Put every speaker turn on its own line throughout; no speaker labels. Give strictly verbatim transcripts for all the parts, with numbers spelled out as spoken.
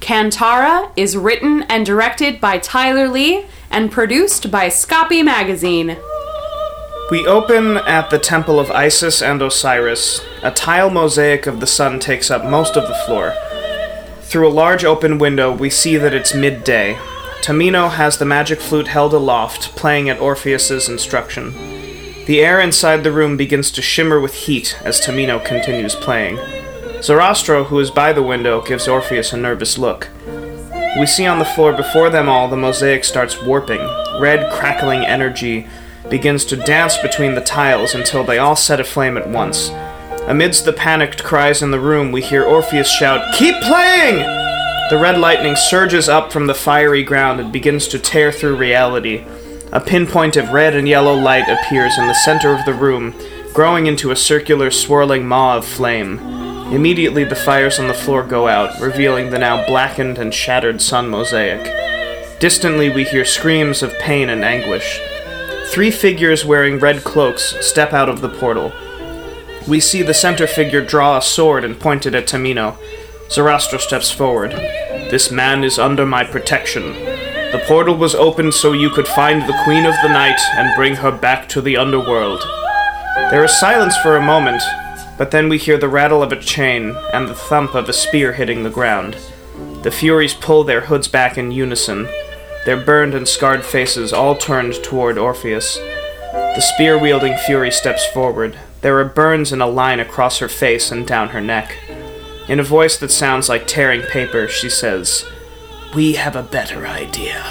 Kantara is written and directed by Tyler Lee and produced by Scoppy Magazine.
We open at the Temple of Isis and Osiris. A tile mosaic of the sun takes up most of the floor. Through a large open window, we see that it's midday. Tamino has the magic flute held aloft, playing at Orpheus's instruction. The air inside the room begins to shimmer with heat as Tamino continues playing. Zarastro, who is by the window, gives Orpheus a nervous look. We see on the floor before them all the mosaic starts warping. Red, crackling energy begins to dance between the tiles until they all set aflame at once. Amidst the panicked cries in the room, we hear Orpheus shout, "Keep playing!" The red lightning surges up from the fiery ground and begins to tear through reality. A pinpoint of red and yellow light appears in the center of the room, growing into a circular, swirling maw of flame. Immediately, the fires on the floor go out, revealing the now blackened and shattered sun mosaic. Distantly, we hear screams of pain and anguish. Three figures wearing red cloaks step out of the portal. We see the center figure draw a sword and point it at Tamino. Zarastro steps forward. "This man is under my protection. The portal was opened so you could find the Queen of the Night and bring her back to the underworld." There is silence for a moment, but then we hear the rattle of a chain and the thump of a spear hitting the ground. The Furies pull their hoods back in unison, their burned and scarred faces all turned toward Orpheus. The spear-wielding Fury steps forward. There are burns in a line across her face and down her neck. In a voice that sounds like tearing paper, she says, "We have a better idea."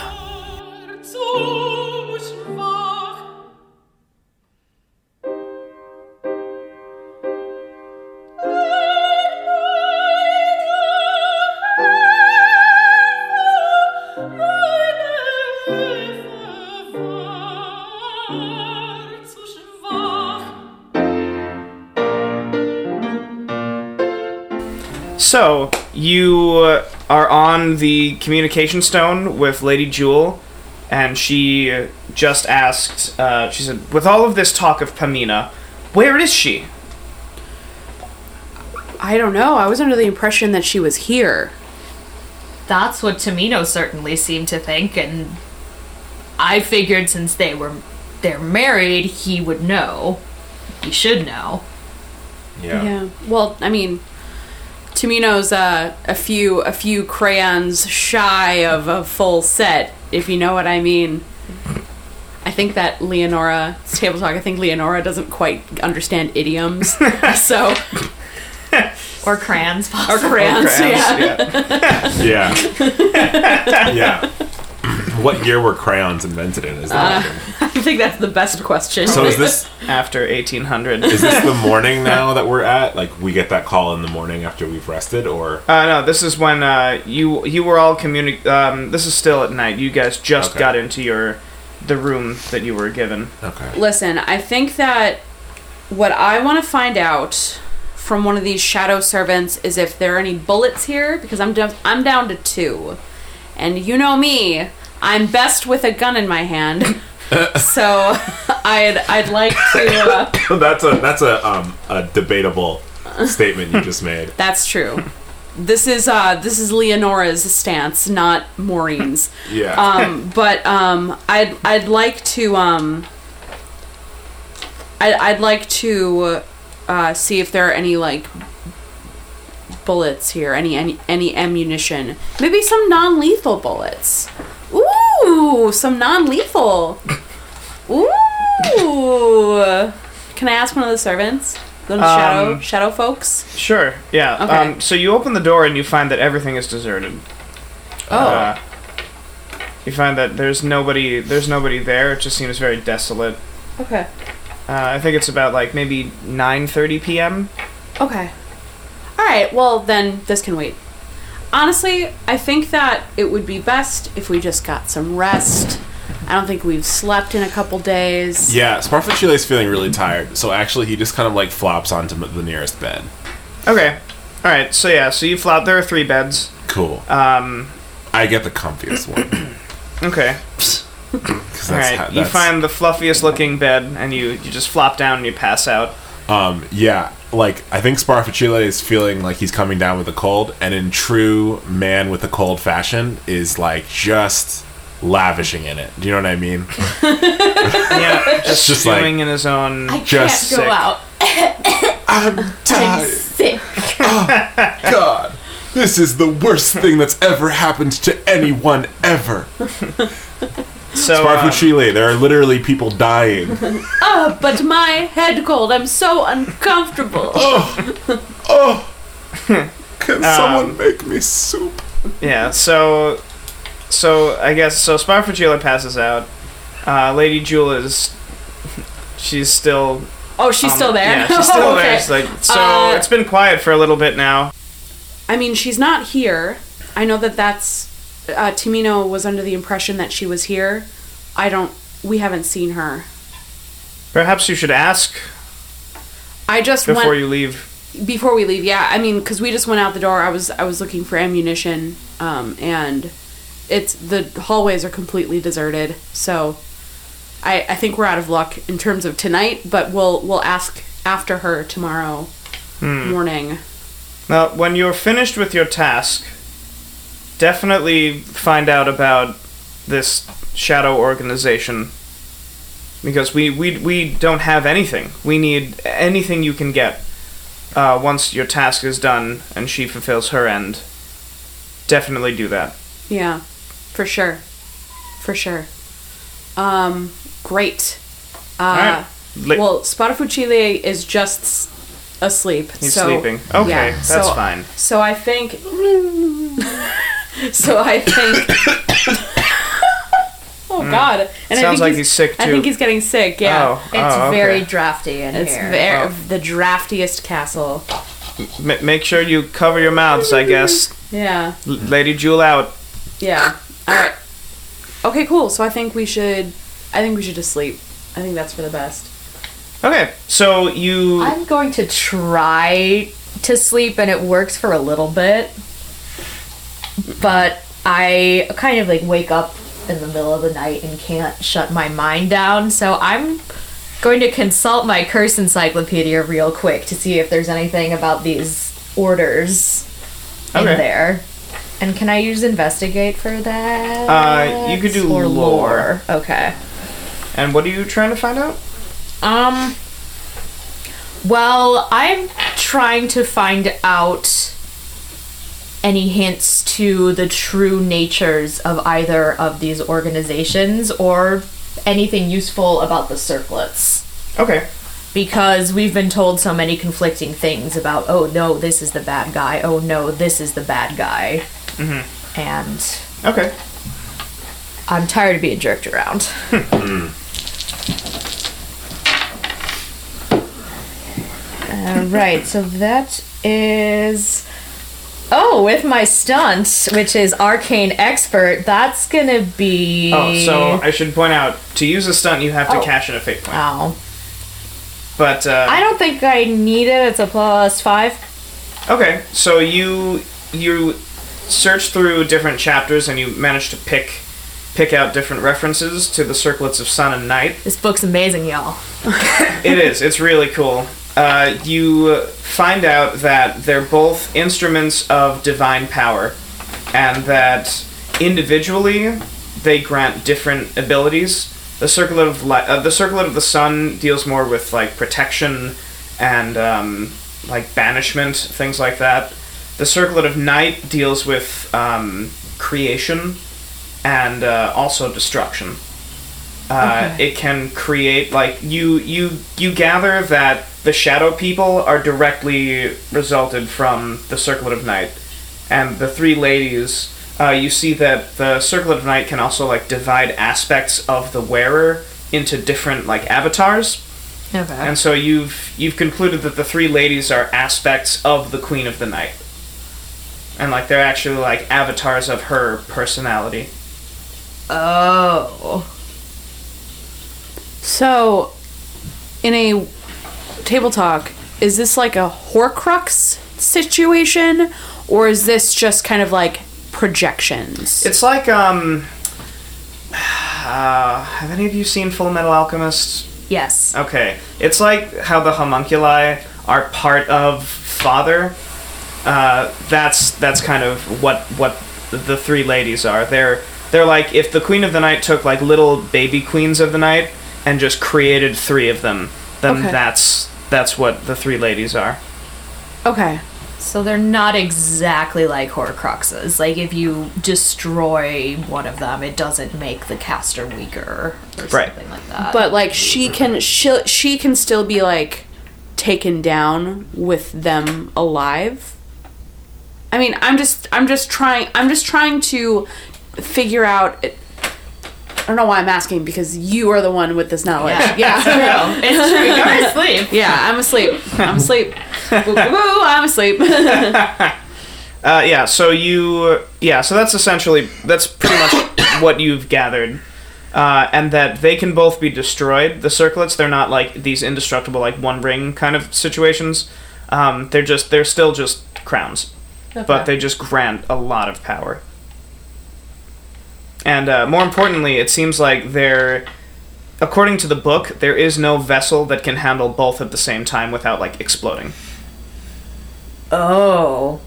So, you are on the communication stone with Lady Jewel, and she just asked, uh, she said, "With all of this talk of Pamina, where is she?"
I don't know. I was under the impression that she was here.
That's what Tamino certainly seemed to think, and I figured since they were they're married, he would know. He should know.
Yeah.
Yeah. Well, I mean, Tamino's uh, a few a few crayons shy of a full set, if you know what I mean. I think that Leonora, it's table talk, I think Leonora doesn't quite understand idioms, so...
Or crayons, possibly.
Or crayons,
Or crayons,
yeah.
Yeah. Yeah. What year were crayons invented in? Is that
Uh, I think that's the best question.
so is this
After eighteen hundred.
is this the morning now that we're at? Like, we get that call in the morning after we've rested, or?
Uh, no, this is when uh, you you were all communi- um, this is still at night. You guys just
Okay.
got into your the room that you were given.
Okay.
Listen, I think that what I want to find out from one of these shadow servants is if there are any bullets here, because I'm down, I'm down to two. And you know me, I'm best with a gun in my hand. So I'd I'd like to uh,
that's a that's a um a debatable statement you just made.
That's true. This is uh this is Leonora's stance, not Maureen's.
Yeah.
Um but um I'd I'd like to um I I'd like to uh see if there are any like bullets here, any any any ammunition. Maybe some non-lethal bullets. Ooh, some non-lethal. Ooh. Can I ask one of the servants? The
Um,
shadow shadow folks?
Sure, yeah.
Okay.
Um, so you open the door and you find that everything is deserted.
Oh.
Uh, you find that there's nobody there's nobody there. It just seems very desolate.
Okay.
Uh, I think it's about like maybe nine thirty p.m.
Okay. Alright, well then this can wait. Honestly, I think that it would be best if we just got some rest. I don't think we've slept in a couple days.
Yeah, Sparflechile's feeling really tired, so actually he just kind of like flops onto the nearest bed.
Okay. Alright, so yeah, so you flop. There are three beds.
Cool.
Um,
I get the comfiest one.
okay.
'Cause that's
Alright,
how-
you
that's-
find the fluffiest looking bed and you, you just flop down and you pass out.
Um, yeah, like, I think Sparfacile is feeling like he's coming down with a cold, and in true man with a cold fashion, is, like, just lavishing in it. Do you know what I mean?
Yeah, just,
Just
stewing
like-
in his own.
I
Just
can't go
sick.
out.
I'm
I'm
tired.
sick.
God, this is the worst thing that's ever happened to anyone ever.
So, um,
Sparfacile, there are literally people dying.
Oh, but my head cold. I'm so uncomfortable.
Oh, can someone make me soup?
yeah, so, so I guess so. Sparfacile passes out. Uh, Lady Jewel is, she's still.
Oh, she's
um,
still there?
Yeah, she's still
Oh,
there.
okay.
It's like so.
Uh,
it's been quiet for a little bit now.
I mean, she's not here. I know that that's... Uh, Tamino was under the impression that she was here. I don't... We haven't seen her.
Perhaps you should ask
I just
before
went...
you leave.
Before we leave, yeah. I mean, because we just went out the door. I was I was looking for ammunition, um, and it's... The hallways are completely deserted, so... I, I think we're out of luck in terms of tonight, but we'll we'll ask after her tomorrow
Hmm.
morning.
Now, when you're finished with your task, definitely find out about this shadow organization. Because we, we, we don't have anything. We need anything you can get uh, once your task is done and she fulfills her end. Definitely do that.
Yeah, for sure. For sure. Um, great. Uh,
Alright. Li-
well, Sparaffucile is just s- asleep.
He's
so,
sleeping. Okay,
yeah,
that's
so,
fine.
So I think... so I think... oh, God. And I
Sounds
think
like he's sick,
I
too.
think he's getting sick, yeah.
Oh,
It's
oh, okay.
very drafty in
It's
here.
ver-
Oh.
the draftiest castle.
M- make sure you cover your mouths, I guess.
Yeah.
L- Lady Jewel out.
Yeah. All right. Okay, cool. So I think we should... I think we should just sleep. I think that's for the best.
Okay, so you...
I'm going to try to sleep, and it works for a little bit. But I kind of like wake up in the middle of the night and can't shut my mind down. So I'm going to consult my curse encyclopedia real quick to see if there's anything about these orders in
Okay.
there. And can I use investigate for that?
Uh, you could do
or
lore.
Okay.
And what are you trying to find out?
Um. Well, I'm trying to find out any hints to the true natures of either of these organizations or anything useful about the circlets.
Okay.
Because we've been told so many conflicting things about, oh no, this is the bad guy, oh no, this is the bad guy. Mm-hmm. And
Okay.
I'm tired of being jerked around. Alright, so that is. Oh, with my stunt, which is Arcane Expert, that's gonna be.
Oh, so I should point out, to use a stunt, you have to
Oh.
cash in a fate point.
Oh.
But, uh...
I don't think I need it, it's a plus five.
Okay, so you... You search through different chapters and you manage to pick... Pick out different references to the circlets of sun and night.
This book's amazing, y'all.
It is. It's really cool. Uh, you find out that they're both instruments of divine power, and that individually they grant different abilities. The circlet of li- uh, the circlet of the sun deals more with like protection and um, like banishment, things like that. The circlet of night deals with um, creation and uh, also destruction. Uh,
Okay.
It can create like you you you gather that the shadow people are directly resulted from the circlet of night, and the three ladies. Uh, you see that the circlet of night can also like divide aspects of the wearer into different like avatars,
Okay.
and so you've you've concluded that the three ladies are aspects of the Queen of the Night, and like they're actually like avatars of her personality.
Oh.
So, in a table talk, is this like a Horcrux situation, or is this just kind of like projections?
It's like um. Uh, have any of you seen Full Metal Alchemist?
Yes.
Okay. It's like how the homunculi are part of Father. Uh, that's that's kind of what what the three ladies are. They're they're like if the Queen of the Night took like little baby queens of the night and just created three of them, then
Okay.
that's that's what the three ladies are.
Okay.
So they're not exactly like Horcruxes. Like, if you destroy one of them, it doesn't make the caster weaker or
Right.
something like that.
But like she can she she can still be like taken down with them alive. I mean, I'm just I'm just trying I'm just trying to figure out it, I don't know why I'm asking because you are the one with this knowledge. Yeah.
true. It's true. You're asleep.
Yeah, I'm asleep. I'm asleep. Woo, woo, woo, I'm asleep.
Uh, yeah. So you yeah. So that's essentially that's pretty much what you've gathered. Uh, and that they can both be destroyed. The circlets, they're not like these indestructible, like one ring kind of situations. Um, they're just, they're still just crowns, but they just grant a lot of power. And uh, more importantly, it seems like they're, according to the book, there is no vessel that can handle both at the same time without like exploding.
Oh.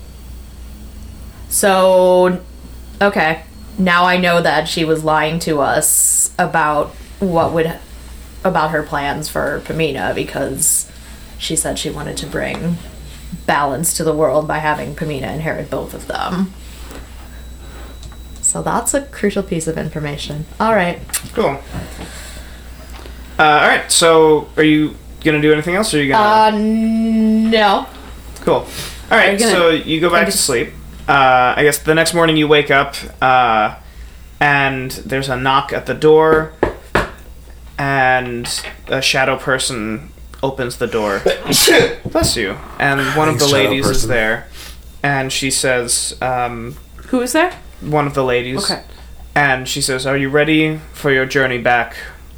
So, okay. Now I know that she was lying to us about what would about her plans for Pamina because she said she wanted to bring balance to the world by having Pamina inherit both of them. So that's a crucial piece of information. All right.
Cool. Uh, all right. So, are you gonna do anything else, or are you gonna?
Uh, no.
Cool. All right.
gonna-
So you go back to sleep. Uh, I guess the next morning you wake up, uh, and there's a knock at the door, and a shadow person opens the door. Bless you. And one of
Thanks,
the
shadow
ladies is
person.
there, and she says, um,
Who is there?
one of the ladies.
Okay.
And she says, "Are you ready for your journey back?"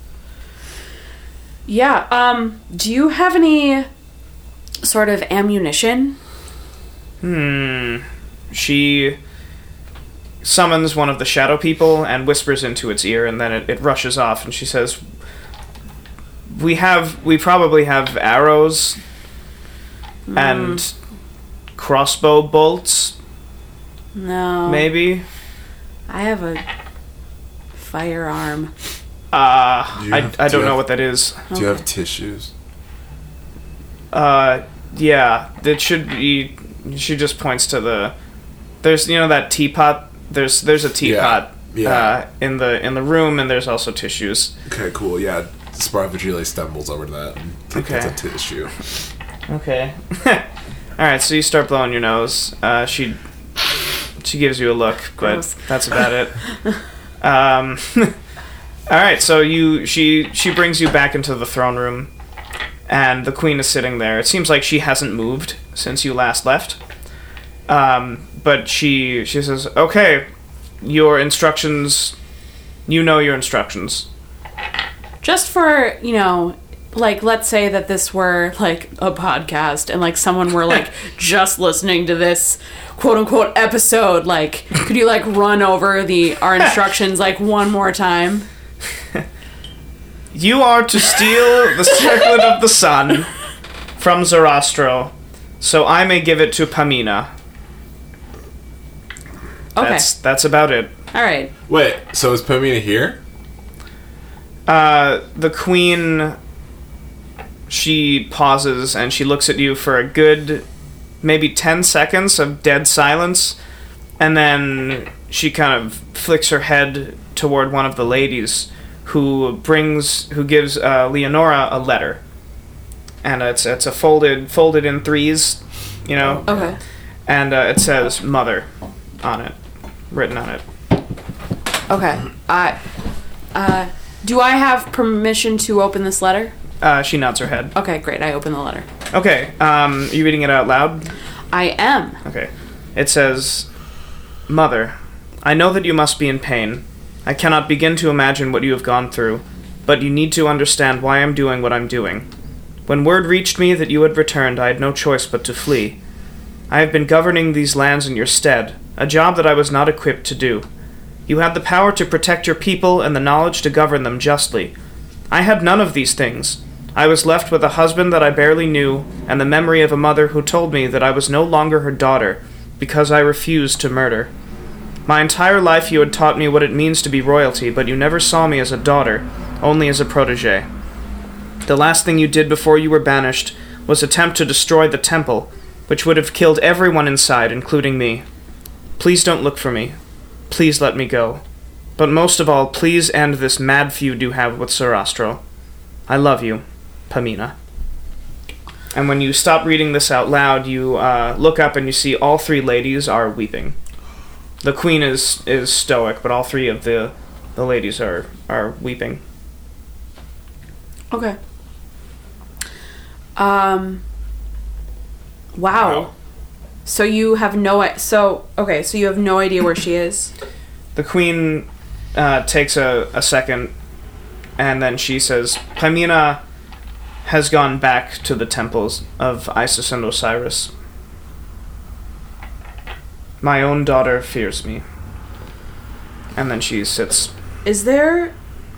Yeah, um, do you have any sort of ammunition?
Hmm. She summons one of the shadow people and whispers into its ear, and then it, it rushes off, and she says, we have we probably have arrows and crossbow bolts,
No.
maybe.
I have a firearm.
Uh,
Do you
I,
have-
I
do
don't
you
know
have-
what that is.
Do you have tissues?
Uh, yeah, it should be. She just points to the. There's you know that teapot. There's there's a teapot.
Yeah.
Uh, in the in the room, and there's also tissues.
Okay, cool. Yeah, Sparvagile stumbles over to that and takes
Okay.
a tissue.
Okay. All right, so you start blowing your nose. Uh, she she gives you a look, but
Gross.
that's about it. Um, all right, so you she she brings you back into the throne room, and the queen is sitting there. It seems like she hasn't moved since you last left. Um, but she she says, "Okay, your instructions. You know your instructions."
Just for, you know, like, let's say that this were, like, a podcast and, like, someone were, like, just listening to this quote-unquote episode. Like, could you, like, run over the our instructions, like, one more time?
You are to steal the circlet of the sun from Zarastro, so I may give it to Pamina.
Okay.
That's that's about it.
All right.
Wait, so is Pamina here?
Uh, the queen, she pauses and she looks at you for a good, maybe ten seconds of dead silence, and then she kind of flicks her head toward one of the ladies, who brings, who gives uh, Leonora a letter, and it's it's a folded folded in threes, you know,
Okay.
and uh, it says "Mother" on it, written on it.
Okay. I, uh, do I have permission to open this letter?
Uh, she nods her head.
Okay, great. I open the letter.
Okay, um, are you reading it out loud?
I am.
Okay. It says, "Mother, I know that you must be in pain. I cannot begin to imagine what you have gone through, but you need to understand why I'm doing what I'm doing. When word reached me that you had returned, I had no choice but to flee. I have been governing these lands in your stead, a job that I was not equipped to do. You had the power to protect your people and the knowledge to govern them justly. I had none of these things. I was left with a husband that I barely knew, and the memory of a mother who told me that I was no longer her daughter, because I refused to murder. My entire life you had taught me what it means to be royalty, but you never saw me as a daughter, only as a protege. The last thing you did before you were banished was attempt to destroy the temple, which would have killed everyone inside, including me. Please don't look for me. Please let me go. But most of all, please end this mad feud you have with Sarastro. I love you, Pamina. And when you stop reading this out loud, you uh, look up and you see all three ladies are weeping. The queen is, is stoic, but all three of the, the ladies are, are weeping.
Okay. Um. Wow.
Wow.
So you have no i- so okay, so you have no idea where she is.
The queen uh, takes a, a second, and then she says, Pamina has gone back to the temples of Isis and Osiris. My own daughter fears me. And then she sits.
Is there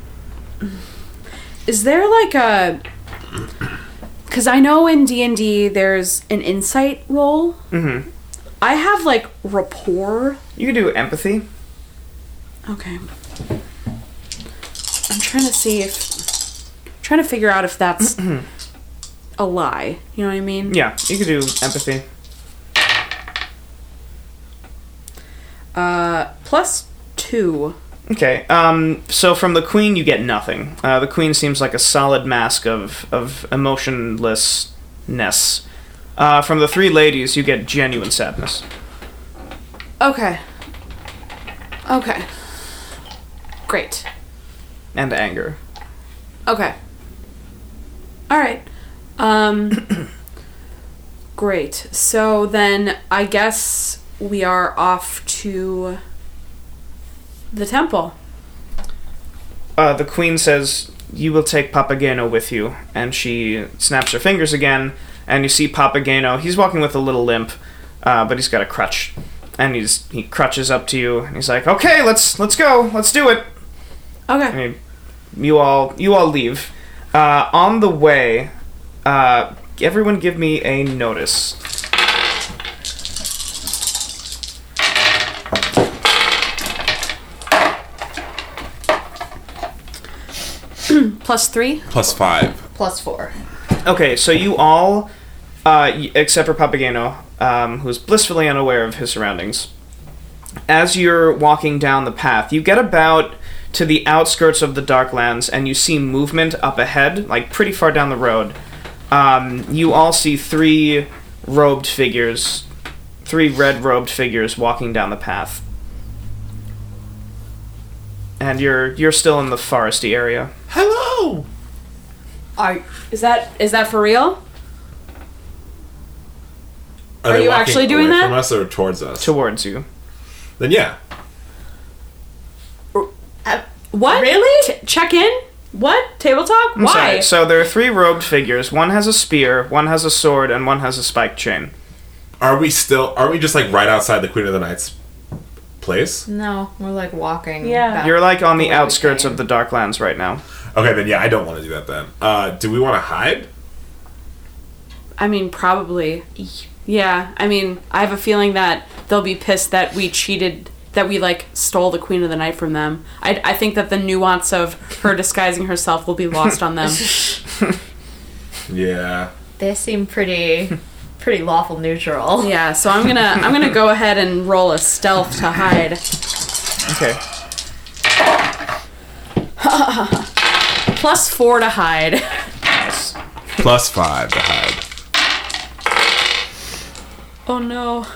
Is there like a cuz I know in D and D there's an insight roll.
Mm-hmm.
I have like rapport.
You can do empathy.
Okay. I'm trying to see if trying to figure out if that's a lie. You know what I mean?
Yeah, you can do empathy.
Uh plus two.
Okay, um, so from the queen you get nothing. Uh, the queen seems like a solid mask of, of emotionlessness. Uh, from the three ladies you get genuine sadness.
Okay. Okay. Great.
And anger.
Okay. All right. Um great. So then I guess we are off to the temple.
Uh, the queen says, you will take Papageno with you. And she snaps her fingers again, and you see Papageno. He's walking with a little limp, uh, but he's got a crutch. And he's he crutches up to you, and he's like, okay, let's let's go. Let's do it.
Okay.
I mean, you all you all leave. Uh, on the way, uh, everyone give me a notice.
Plus three?
Plus five.
Plus four.
Okay, so you all, uh, y- except for Papageno, um, who's blissfully unaware of his surroundings, as you're walking down the path, you get about to the outskirts of the Darklands, and you see movement up ahead, like pretty far down the road. Um, you all see three robed figures, three red-robed figures walking down the path. And you're you're still in the foresty area.
Hello!
Are
Is that is that for real?
Are,
Are
they
you
walking
actually doing
away
that?
From us or towards us?
Towards you.
Then yeah.
What?
Really?
T- check in? What? Table talk?
I'm
Why?
sorry. So there are three robed figures. One has a spear, one has a sword, and one has a spiked chain.
Are we still? Are we just like right outside the Queen of the Night's place?
no, we're like walking.
Yeah.
back
You're like on the
where we
outskirts
came.
of the Darklands right now.
Okay, then yeah, I don't want to do that then. Uh, do we want to hide?
I mean, probably. Yeah. I mean, I have a feeling that they'll be pissed that we cheated, that we like stole the Queen of the Night from them. I, I think that the nuance of her disguising herself will be lost on them.
Yeah.
They seem pretty, pretty lawful neutral.
Yeah. So I'm gonna I'm gonna go ahead and roll a stealth to hide.
Okay.
Plus four to hide.
Plus five to hide.
Oh no.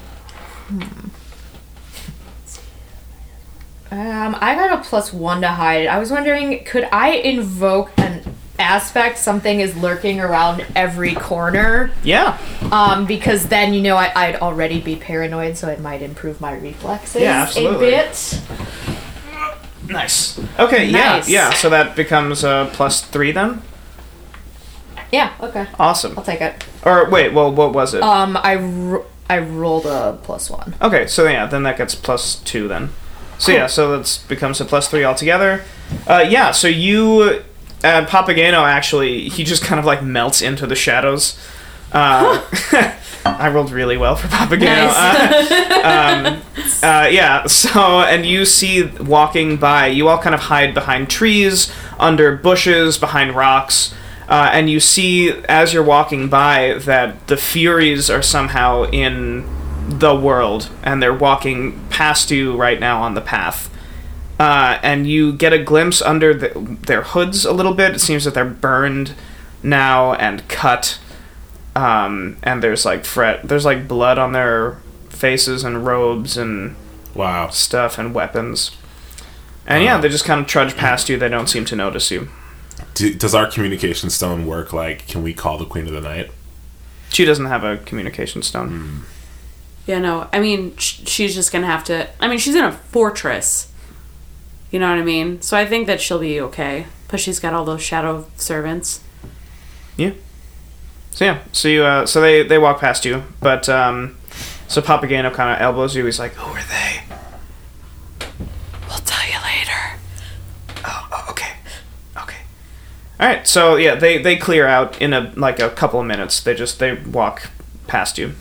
Um, I got a plus one to hide. I was wondering, could I invoke an aspect? Something is lurking around every corner.
Yeah.
Um, because then you know I, I'd already be paranoid, so it might improve my reflexes
Yeah, absolutely.
a bit.
Nice. Okay,
Nice.
yeah, yeah. So that becomes uh, plus three then?
Yeah. Okay.
Awesome.
I'll take it.
Or wait, well, what was it?
Um, I ro- I rolled a plus one.
Okay, so yeah, then that gets plus two then. So yeah, so that becomes a plus three altogether. Uh, yeah, so you uh, Papageno actually, he just kind of like melts into the shadows. Uh, I rolled really well for Papageno.
Nice.
Uh, um, uh, yeah, so, and you see walking by, you all kind of hide behind trees, under bushes, behind rocks, uh, and you see, as you're walking by, that the Furies are somehow in the world, and they're walking past you right now on the path. Uh, and you get a glimpse under the, their hoods a little bit. It seems that they're burned now and cut. Um, and there's like fret, there's like blood on their faces and robes and
Wow.
stuff and weapons. And yeah, they just kind of trudge past you. They don't seem to notice you.
Do, does our communication stone work? Like, can we call the Queen of the Night?
She doesn't have a communication stone.
Yeah, no. I mean, sh- she's just gonna have to. I mean, she's in a fortress. You know what I mean? So I think that she'll be okay. But she's got all those shadow servants.
Yeah. So yeah, so you, uh, so they, they walk past you, but um, so Papageno kind of elbows you. He's like, "Who are they?"
We'll tell you later.
Oh, oh, okay, okay. All right, so yeah, they, they clear out in a like a couple of minutes. They just they walk past you.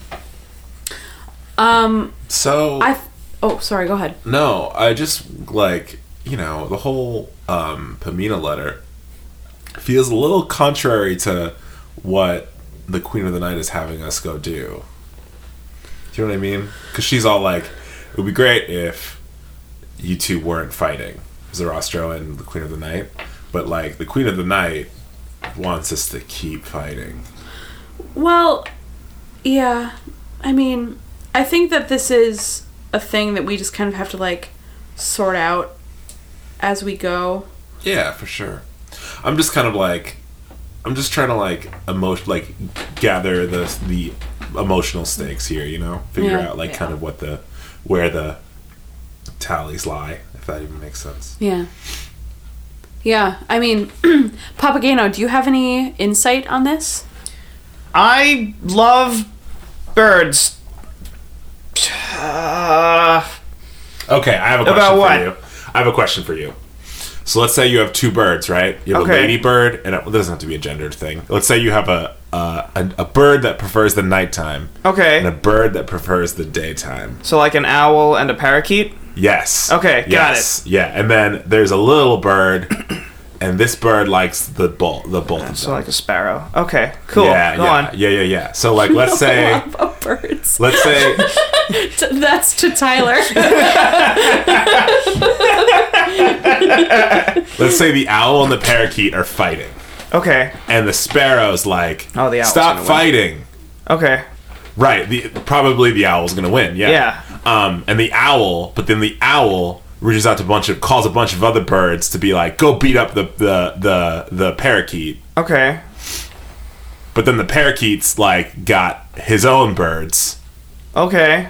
Um,
So
I. Oh, sorry. Go ahead.
no, I just like you know the whole um, Pamina letter feels a little contrary to what the Queen of the Night is having us go do. Do you know what I mean? Because she's all like, "It would be great if you two weren't fighting, Zarastro and the Queen of the Night." But like, the Queen of the Night wants us to keep fighting.
Well, yeah. I mean, I think that this is a thing that we just kind of have to like sort out as we go.
Yeah, for sure. I'm just kind of like, I'm just trying to like emotion, like gather the the emotional stakes here. You know, figure
Yeah.
out like
Yeah.
kind of what the where the tallies lie, if that even makes sense.
Yeah. Yeah. I mean, Papageno, do you have any insight on this?
I love birds. Uh,
Okay, I have a question
About
for
what?
you. I have a question for you. So let's say you have two birds, right? You have
Okay.
a lady bird, and a, well, it doesn't have to be a gendered thing. Let's say you have a uh, a, a bird that prefers the nighttime,
okay.
and a bird that prefers the daytime.
So like an owl and a parakeet?
Yes.
Okay, got
yes. it. Yeah, and then there's a little bird, and this bird likes the both the both of
So
them.
like a sparrow. Okay, cool.
Yeah,
Go
yeah,
on.
yeah, yeah, yeah. So like, let's say,
Love of birds.
let's say,
T- That's to Tyler.
let's say the owl and the parakeet are fighting,
Okay.
and the sparrow's like,
Oh, the owl's
stop
gonna win."
fighting.
Okay.
Right, the probably the owl's gonna win. Yeah.
Yeah.
Um, and the owl, but then the owl reaches out to a bunch of calls a bunch of other birds to be like, go beat up the the the, the parakeet.
Okay.
But then the parakeet's like got his own birds.
Okay.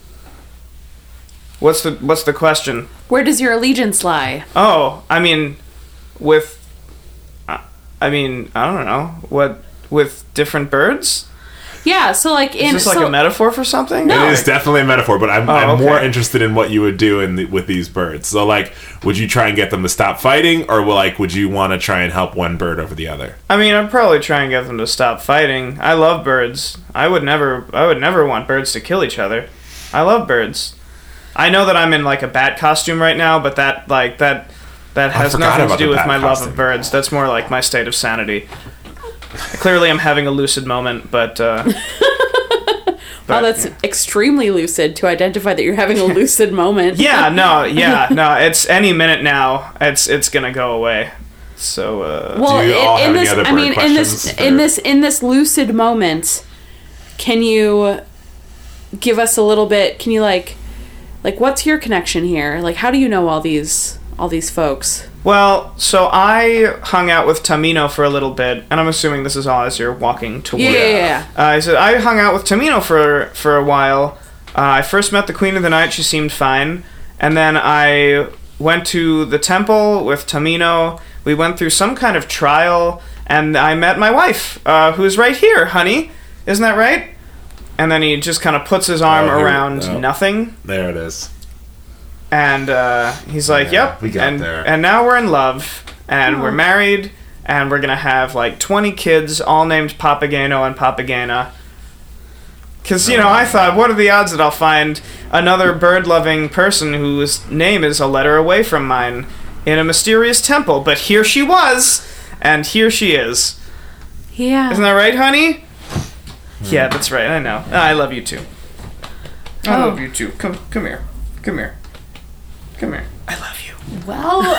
What's the what's the question?
Where does your allegiance lie?
Oh, I mean, with, I I mean, I don't know what with different birds.
Yeah, so like in
Is this like
so,
a metaphor for something?
No.
It is definitely a metaphor, but I'm,
Oh,
I'm
okay.
more interested in what you would do in the, with these birds. So, like, would you try and get them to stop fighting, or will, like, would you want to try and help one bird over the other?
I mean, I'd probably try and get them to stop fighting. I love birds. I would never, I would never want birds to kill each other. I love birds. I know that I'm in like a bat costume right now, but that like that that
I
has
forgot
nothing to
about
do
the
with
bat
my love
costume.
of birds. That's more like my state of sanity. Clearly, I'm having a lucid moment, but. Uh,
Wow,
but,
that's
yeah.
extremely lucid to identify that you're having a lucid moment.
Yeah, no, yeah, no. It's any minute now. It's it's gonna go away. So. Uh,
Well,
Do you all
in,
have
in
any
this,
other
I mean,
bird
in this,
questions,
in
or-
this, in this lucid moment, can you give us a little bit? Can you like, like, what's your connection here? Like, how do you know all these, all these folks?
Well, so I hung out with Tamino for a little bit, and I'm assuming this is all as you're walking towards.
Yeah, yeah, yeah.
Uh, I said I hung out with Tamino for for a while. Uh, I first met the Queen of the Night; she seemed fine, and then I went to the temple with Tamino. We went through some kind of trial, and I met my wife, uh, who's right here, honey. Isn't that right? And then he just kind of puts his arm
Oh, here we-
around
oh.
nothing.
There it is.
And uh, he's like,
Yeah,
"Yep,"
we got
and
there.
and now we're in love, and
Aw.
we're married, and we're gonna have like twenty kids, all named Papageno and Papagena. Because, you know, I thought, what are the odds that I'll find another bird-loving person whose name is a letter away from mine in a mysterious temple? But here she was, and here she is.
Yeah.
Isn't that right, honey? Yeah, that's right, I know. I love you too. I
Oh.
love you too. Come come here. Come here. Come here. I love you.
Well,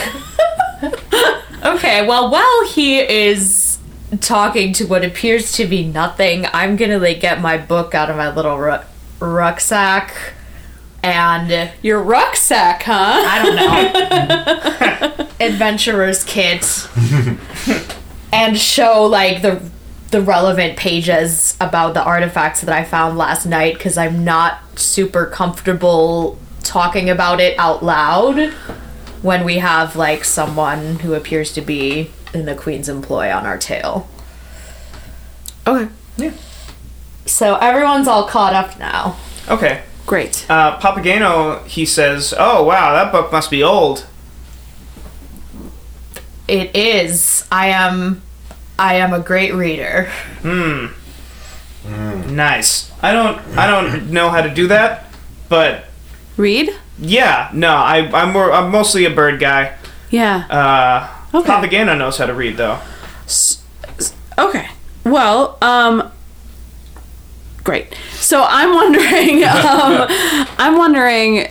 okay. Well, while he is talking to what appears to be nothing, I'm gonna like get my book out of my little ru- rucksack and
Your rucksack, huh?
I don't know, adventurer's kit, and show like the the relevant pages about the artifacts that I found last night, because I'm not super comfortable talking about it out loud when we have like someone who appears to be in the Queen's employ on our tail.
Okay.
Yeah.
So everyone's all caught up now.
Okay.
Great.
Uh, Papageno, he says, oh, wow, that book must be old.
It is. I am. I am a great reader.
Hmm. Nice. I don't I don't know how to do that, but
Read?
yeah, no, I, I'm more, I'm mostly a bird guy.
Yeah.
Uh,
Okay.
Papageno knows how to read, though.
Okay. Well, um great. So I'm wondering um I'm wondering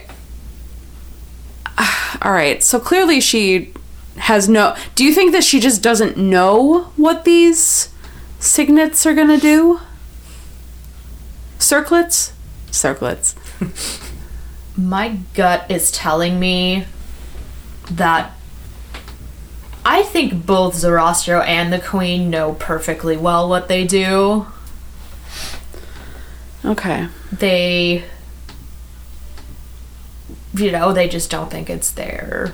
all right. So clearly she has no Do you think that she just doesn't know what these signets are going to do? Circlets? Circlets.
My gut is telling me that I think both Zarastro and the Queen know perfectly well what they do.
Okay.
They, you know, they just don't think it's their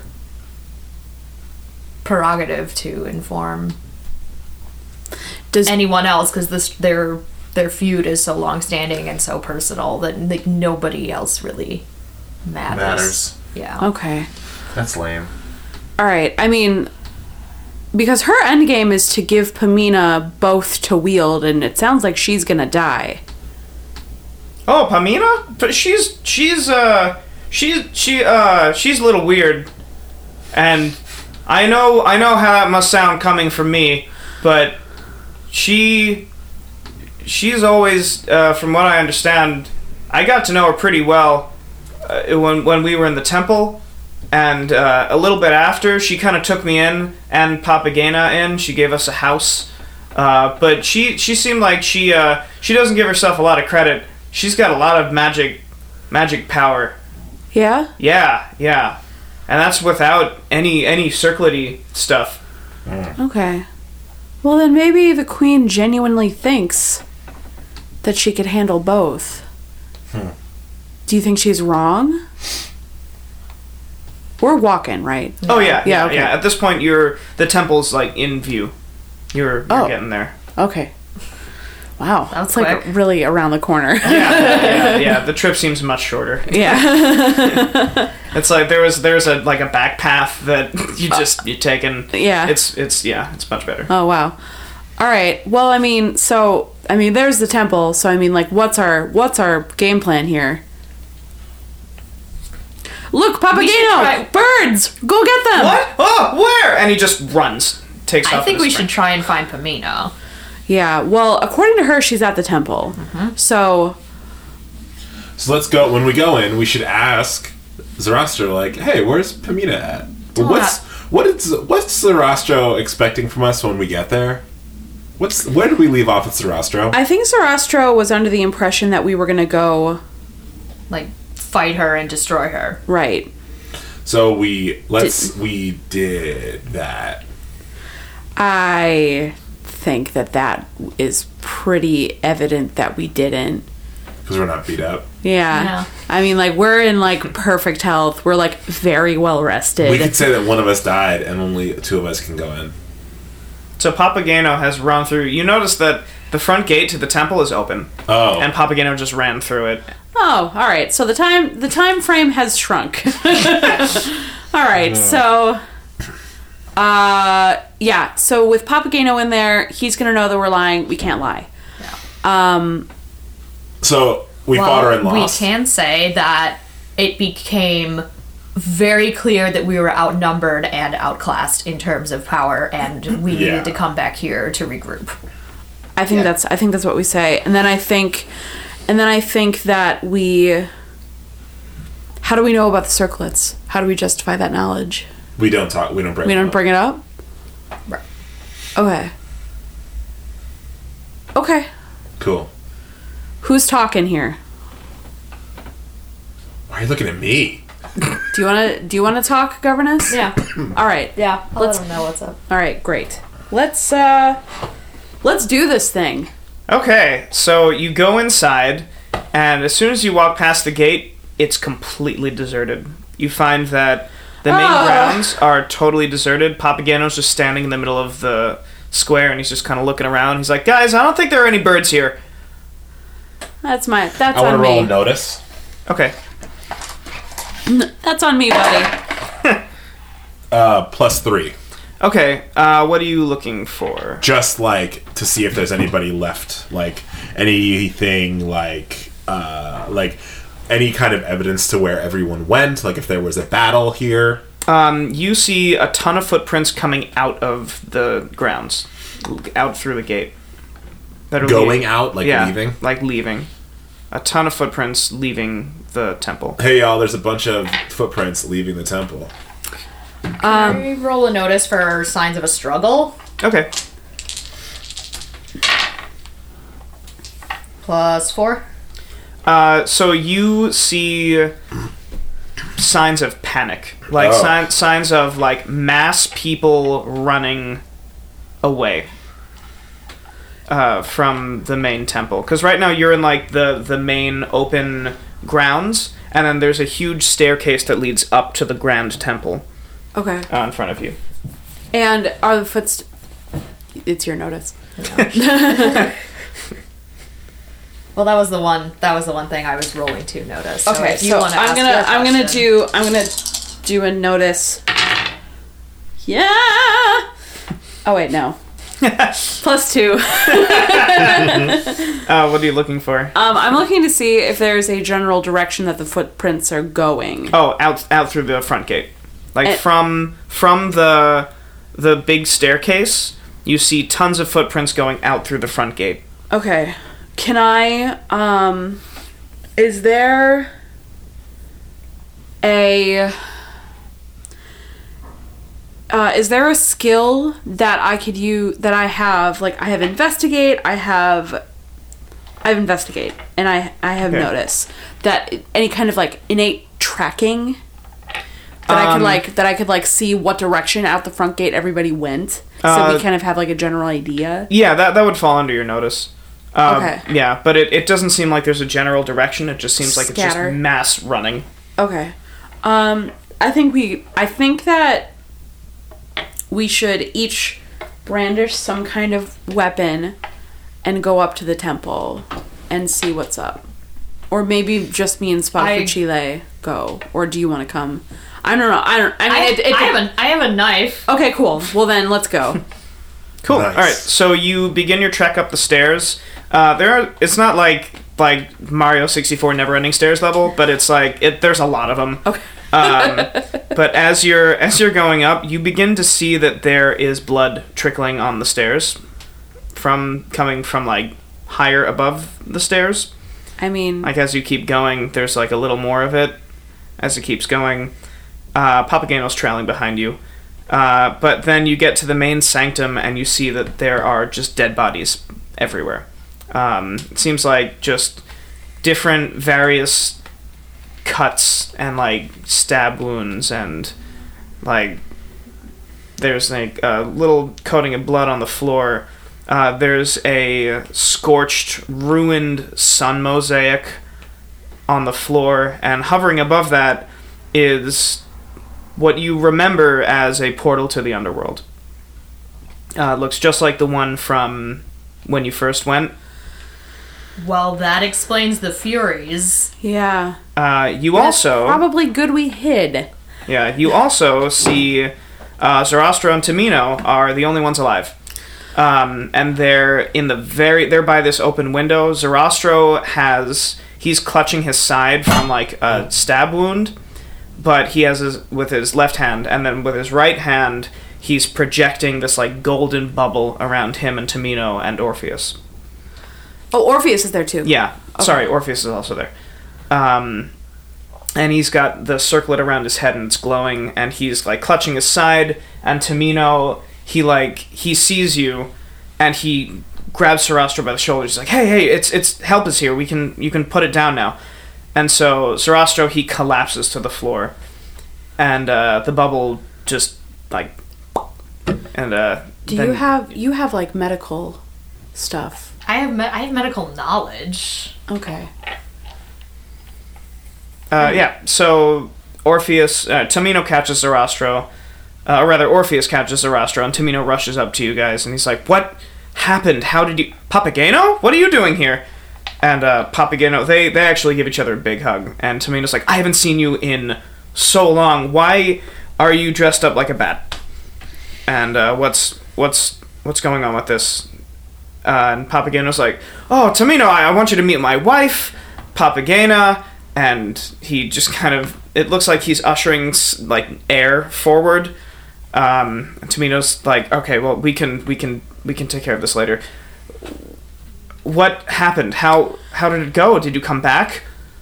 prerogative to inform
Does
anyone else, because this their their feud is so long-standing and so personal that like nobody else really matters.
Matters.
Yeah.
Okay.
That's lame.
All right. I mean, because her end game is to give Pamina both to wield, and it sounds like she's gonna die.
Oh, Pamina? But she's, she's, uh, she's, she, uh, she's a little weird. And I know, I know how that must sound coming from me, but she, she's always, uh, from what I understand, I got to know her pretty well uh, when, when we were in the temple. And uh, a little bit after, she kind of took me in and Papagena in. She gave us a house. Uh, but she, she seemed like she, uh, she doesn't give herself a lot of credit. She's got a lot of magic, magic power.
Yeah?
Yeah, yeah. And that's without any, any circlety stuff.
Okay. Well, then maybe the Queen genuinely thinks that she could handle both.
Hmm.
Do you think she's wrong? We're walking, right?
Oh yeah,
Yeah,
yeah,
okay.
yeah. At this point, you're the temple's like in view. You're, you're
Oh.
getting there.
Okay. Wow.
That was
That's like
quick.
really around the corner.
Yeah, yeah, yeah. The trip seems much shorter.
Yeah.
It's like there was there's a like a back path that you just you take and
Yeah.
It's it's yeah, it's much better.
Oh, wow. All right. Well, I mean, so I mean, there's the temple. So I mean, like, what's our what's our game plan here? Look, Papageno!
try-
Birds! Go get them!
What? Oh, where? And he just runs, takes
I
off.
think
in a
we
sprint.
should try and find Pamina.
Yeah. Well, according to her, she's at the temple. So
So let's go. When we go in, we should ask Zarastro, like, "Hey, where's Pamina at?
Don't
What's what is what's Zarastro expecting from us when we get there? What's where did we leave off at Zarastro?
I think Zarastro was under the impression that we were gonna go
Like, fight her and destroy her.
right.
So we let's we did that.
I think that that is pretty evident that we didn't.
Because we're not beat up.
Yeah.
Yeah.
I mean, like, we're in, like, perfect health. We're, like, very well rested.
We could say that one of us died and only two of us can go in.
So Papageno has run through. You notice that the front gate to the temple is open,
Oh.
and Papageno just ran through it.
Oh, all right. So the time the time frame has shrunk. All right. So Uh, yeah. So with Papageno in there, he's gonna know that we're lying. We can't lie. Um,
So we fought her and
we
lost.
can say that it became very clear that we were outnumbered and outclassed in terms of power, and we
Yeah.
needed to come back here to regroup.
I think that's I think that's what we say, and then I think, and then I think that we. How do we know about the circlets? How do we justify that knowledge?
We don't talk. We don't bring.
We
it
don't
up.
bring it up.
Right.
Okay. Okay.
Cool.
Who's talking here?
Why are you looking at me?
Do you want to do you want to talk, governess?
Yeah.
All right.
Yeah. I'll
Let's-
let them know what's up.
All right, great. Let's uh let's do this thing.
Okay, so you go inside, and as soon as you walk past the gate, it's completely deserted. You find that the main
Ah.
grounds are totally deserted. Papageno's just standing in the middle of the square, and he's just kind of looking around. He's like, "Guys, I don't think there are any birds here."
That's my that's
I want
on
to roll a
me.
notice.
Okay.
That's on me, buddy.
Uh, plus three.
Okay, uh, what are you looking for?
Just like to see if there's anybody left, like anything, like uh, like any kind of evidence to where everyone went, like if there was a battle here.
Um, you see a ton of footprints coming out of the grounds, out through the gate. That are
Going
leaving.
out, like
yeah,
leaving.
like leaving. A ton of footprints leaving the temple.
Hey y'all, there's a bunch of footprints leaving the temple.
Can we roll a notice for signs of a struggle?
Okay.
Plus four.
Uh, so you see signs of panic, like
Oh.
sign, signs of like mass people running away uh, from the main temple. Because right now you're in like the the main open grounds, and then there's a huge staircase that leads up to the grand temple
Okay.
uh, in front of you.
And are the footst It's your notice.
Well, that was the one. That was the one thing I was rolling to notice. So
Okay,
if you
so
wanna
I'm
ask
gonna
your
I'm gonna
question-
do I'm gonna do a notice. Yeah. Oh wait, no. Plus two.
Uh, what are you looking for?
Um, I'm looking to see if there's a general direction that the footprints are going.
Oh, out out through the front gate, like
And-
from from the the big staircase. You see tons of footprints going out through the front gate.
Okay. Can I, um, is there a, uh, is there a skill that I could use, that I have, like, I have investigate, I have, I have investigate, and I, I have
Okay.
notice, that any kind of, like, innate tracking, that I could,
Um,
like, that I could, like, see what direction out the front gate everybody went, so
Uh,
we kind of have, like, a general idea?
Yeah, that that would fall under your notice. Um,
Okay.
Yeah, but it, it doesn't seem like there's a general direction. It just seems like it's
Scatter.
just mass running.
Okay. Um, I think we, I think that we should each brandish some kind of weapon and go up to the temple and see what's up. Or maybe just me and Spot
I-
for Chile go. Or do you want to come? I don't know. I don't, I mean,
I,
it, it,
I have a I have a knife.
okay, cool. Well then, let's go.
Cool.
Nice.
All right. So you begin your trek up the stairs. Uh, there are. It's not like like Mario sixty-four never-ending stairs level, but it's like it. There's a lot of them.
Okay.
Um, but as you're as you're going up, you begin to see that there is blood trickling on the stairs, from coming from like higher above the stairs.
I mean,
Like as you keep going, there's like a little more of it. As it keeps going, uh, Papageno's trailing behind you. Uh, but then you get to the main sanctum and you see that there are just dead bodies everywhere. Um, it seems like just different various cuts and like stab wounds and like there's like a little coating of blood on the floor. Uh, there's a scorched, ruined sun mosaic on the floor, and hovering above that is what you remember as a portal to the underworld. Uh, it looks just like the one from when you first went.
Well, that explains the Furies.
yeah.
Uh, you
That's
also
probably good we hid.
Yeah, you also see Uh, Zarastro and Tamino are the only ones alive. Um, and they're in the very... They're by this open window. Zarastro has... He's clutching his side from, like, a stab wound. But he has his... With his left hand. And then with his right hand, he's projecting this, like, golden bubble around him and Tamino and Orpheus.
Oh, Orpheus is there too.
Yeah.
Okay.
Sorry, Orpheus is also there. Um... And he's got the circlet around his head and it's glowing, and he's, like, clutching his side, and Tamino, he, like, he sees you, and he grabs Zarastro by the shoulders. He's like, hey, hey, it's, it's, help is here, we can, you can put it down now. And so, Zarastro, he collapses to the floor, and, uh, the bubble just, like, and, uh...
Do
then,
you have, you have, like, medical stuff?
I have me- I have medical knowledge.
Okay.
Uh, yeah, so Orpheus, uh, Tamino catches Zarastro, uh, or rather, Orpheus catches Zarastro, and Tamino rushes up to you guys, and he's like, what happened? How did you... Papageno? What are you doing here? And, uh, Papageno, they, they actually give each other a big hug, and Tamino's like, I haven't seen you in so long. Why are you dressed up like a bat? And, uh, what's, what's, what's going on with this? Uh, and Papageno's like, oh, Tamino, I, I want you to meet my wife, Papagena. And he just kind of... It looks like he's ushering, like, air forward. Um, and Tamino's like, okay, well, we can we can, we can take care of this later. What happened? How how did it go? Did you come back?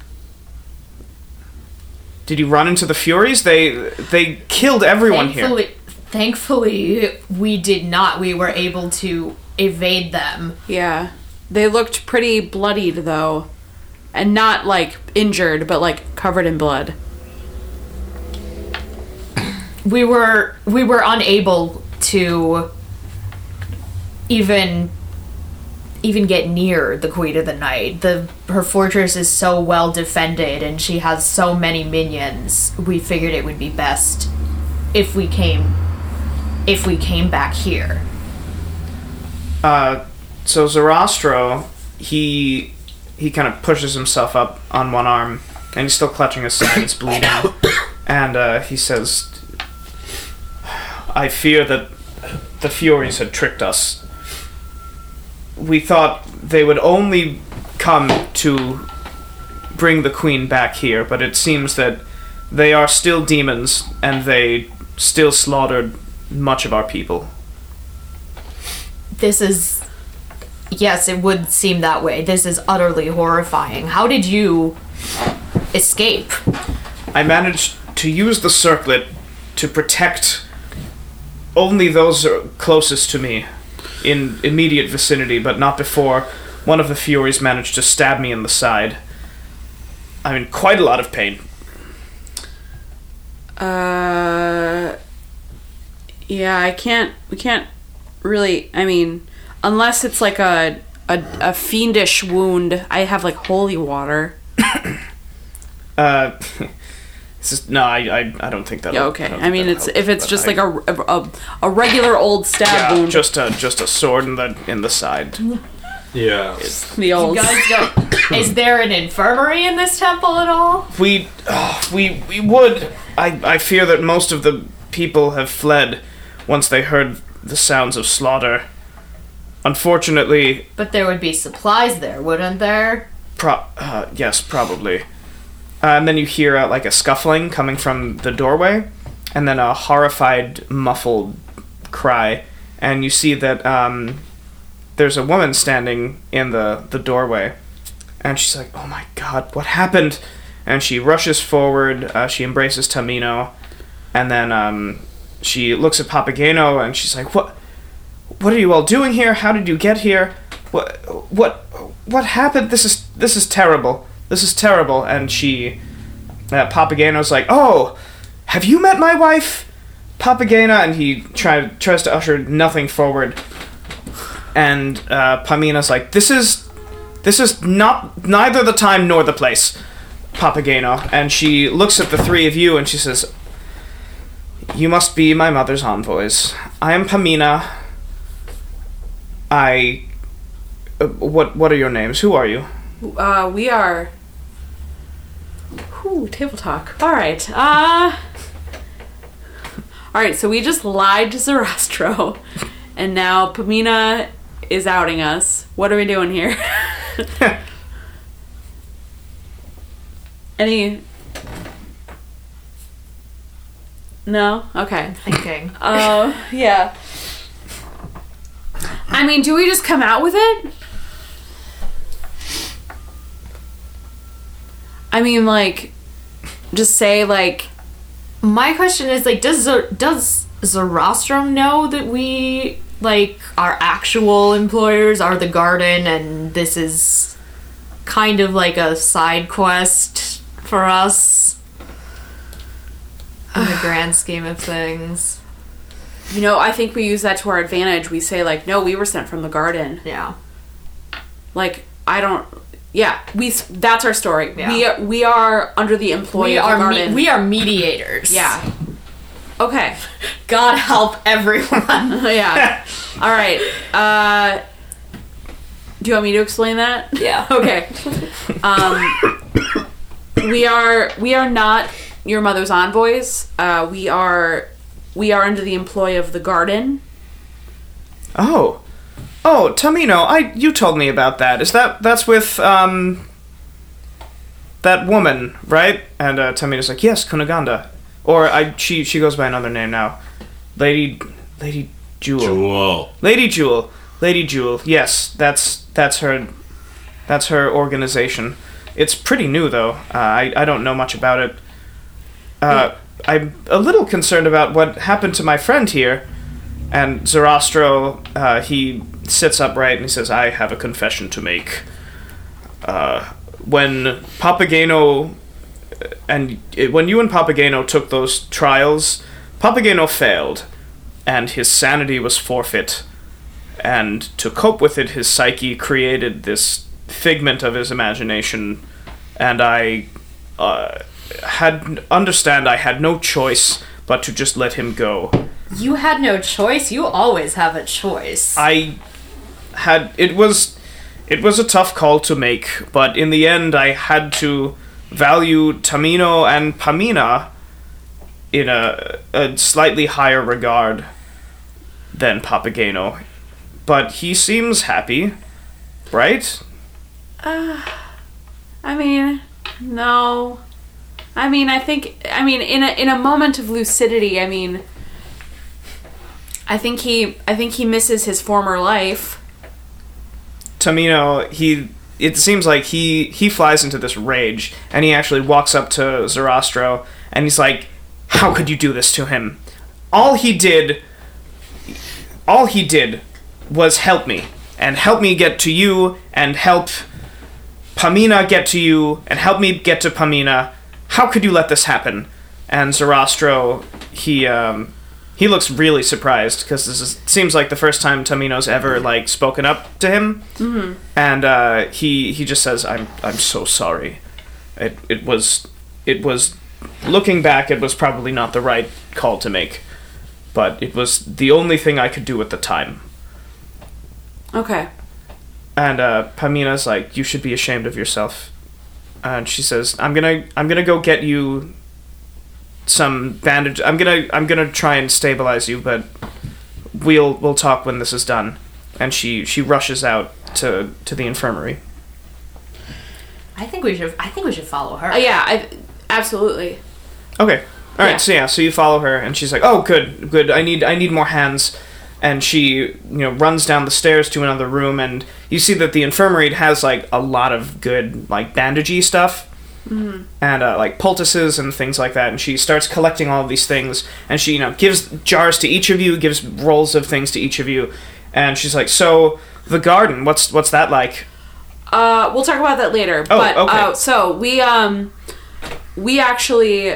Did you run into the Furies? They they killed everyone
thankfully,
here.
Thankfully, we did not. We were able to evade them.
Yeah. They looked pretty bloodied, though. And not, like, injured, but, like, covered in blood.
We were we were unable to even even get near the Queen of the Night. The her fortress is so well defended, and she has so many minions. We figured it would be best if we came if we came back here.
Uh, so Zarastro, he he kind of pushes himself up on one arm, and he's still clutching his side. It's bleeding, and uh, he says, "I fear that the Furies had tricked us. We thought they would only come to bring the Queen back here, but it seems that they are still demons, and they still slaughtered much of our people."
This is... Yes, it would seem that way. This is utterly horrifying. How did you escape?
I managed to use the circlet to protect only those closest to me in immediate vicinity, but not before one of the Furies managed to stab me in the side. I'm in quite a lot of pain.
Uh... Yeah, I can't... We can't really... I mean... Unless it's like a, a a fiendish wound, I have like holy water.
uh, this is, no, I, I I don't think that.
Yeah, okay. I, I mean, it's if it's just I, like a, a a regular old stab
yeah,
wound.
just a just a sword in the in the side.
Yeah.
It's the old.
You guys don't, is there an infirmary in this temple at all?
We oh, we we would. I I fear that most of the people have fled once they heard the sounds of slaughter. Unfortunately...
But there would be supplies there, wouldn't there?
Pro- uh, yes, probably. Uh, and then you hear uh, like a scuffling coming from the doorway, and then a horrified, muffled cry, and you see that um, there's a woman standing in the, the doorway, and she's like, oh my god, what happened? And she rushes forward, uh, she embraces Tamino, and then um, she looks at Papageno, and she's like, what... What are you all doing here? How did you get here? What what what happened? This is this is terrible. This is terrible. And she, uh, Papageno's like, oh, have you met my wife, Papagena? And he try, tries to usher nothing forward. And uh, Pamina's like, this is this is not neither the time nor the place, Papageno. And she looks at the three of you and she says, you must be my mother's envoys. I am Pamina. I... Uh, what What are your names? Who are you?
Uh, we are... Whew, table talk. Alright, uh... Alright, so we just lied to Zarastro, and now Pamina is outing us. What are we doing here? Any... No? Okay.
Thinking.
Uh, yeah. I mean, do we just come out with it? I mean, like, just say, like...
My question is, like, does Zer- does Zarastro know that we, like, our actual employers are the Garden, and this is kind of like a side quest for us in the grand scheme of things?
You know, I think we use that to our advantage. We say, like, no, we were sent from the Garden.
Yeah.
Like, I don't... Yeah, we. That's our story.
Yeah.
We, are, we are under the employ
We
of the
are me-
Garden.
we are mediators.
Yeah. Okay.
God help everyone.
Yeah. All right. Uh, do you want me to explain that?
Yeah.
Okay. Um, we are we are not your mother's envoys. Uh, we are we are under the employ of the Garden.
Oh. Oh, Tamino, I you told me about that. Is that that's with um that woman, right? And uh, Tamino's like, yes, Kunaganda. Or I she she goes by another name now. Lady Lady Jewel.
Jewel.
Lady Jewel. Lady Jewel. Yes, that's that's her that's her organization. It's pretty new though. Uh, I I don't know much about it. Uh, I'm a little concerned about what happened to my friend here. And Zarastro, uh, he sits upright and he says, I have a confession to make. Uh, when Papageno, and it, when you and Papageno took those trials, Papageno failed, and his sanity was forfeit. And to cope with it, his psyche created this figment of his imagination, and I uh, had understand I had no choice but to just let him go.
You had no choice. You always have a choice.
I had it was it was a tough call to make, but in the end I had to value Tamino and Pamina in a, a slightly higher regard than Papageno. But he seems happy, right?
Uh, I mean, no. I mean, I think. I mean, in a in a moment of lucidity, I mean. I think he I think he misses his former life.
Tamino, he it seems like he he flies into this rage and he actually walks up to Zarastro and he's like, "How could you do this to him? All he did all he did was help me and help me get to you and help Pamina get to you and help me get to Pamina. How could you let this happen?" And Zarastro, he um He looks really surprised because this is, seems like the first time Tamino's ever like spoken up to him,
Mm-hmm.
and uh, he he just says, "I'm I'm so sorry. It it was it was looking back, it was probably not the right call to make, but it was the only thing I could do at the time."
Okay.
And uh, Pamina's like, "You should be ashamed of yourself," and she says, "I'm gonna I'm gonna go get you some bandage. I'm gonna I'm gonna try and stabilize you, but we'll we'll talk when this is done." And she she rushes out to to the infirmary.
I think we should. I think we should follow her.
Uh, yeah, I absolutely.
Okay, all right.
Yeah.
So yeah, so you follow her, and she's like, "Oh, good, good. I need I need more hands." And she you know runs down the stairs to another room, and you see that the infirmary has like a lot of good like bandagey stuff.
Mm-hmm.
And uh, like poultices and things like that, and she starts collecting all of these things, and she you know gives jars to each of you, gives rolls of things to each of you, and she's like, "So the garden, what's what's that like?"
Uh, we'll talk about that later.
Oh,
but
okay.
uh, so we um we actually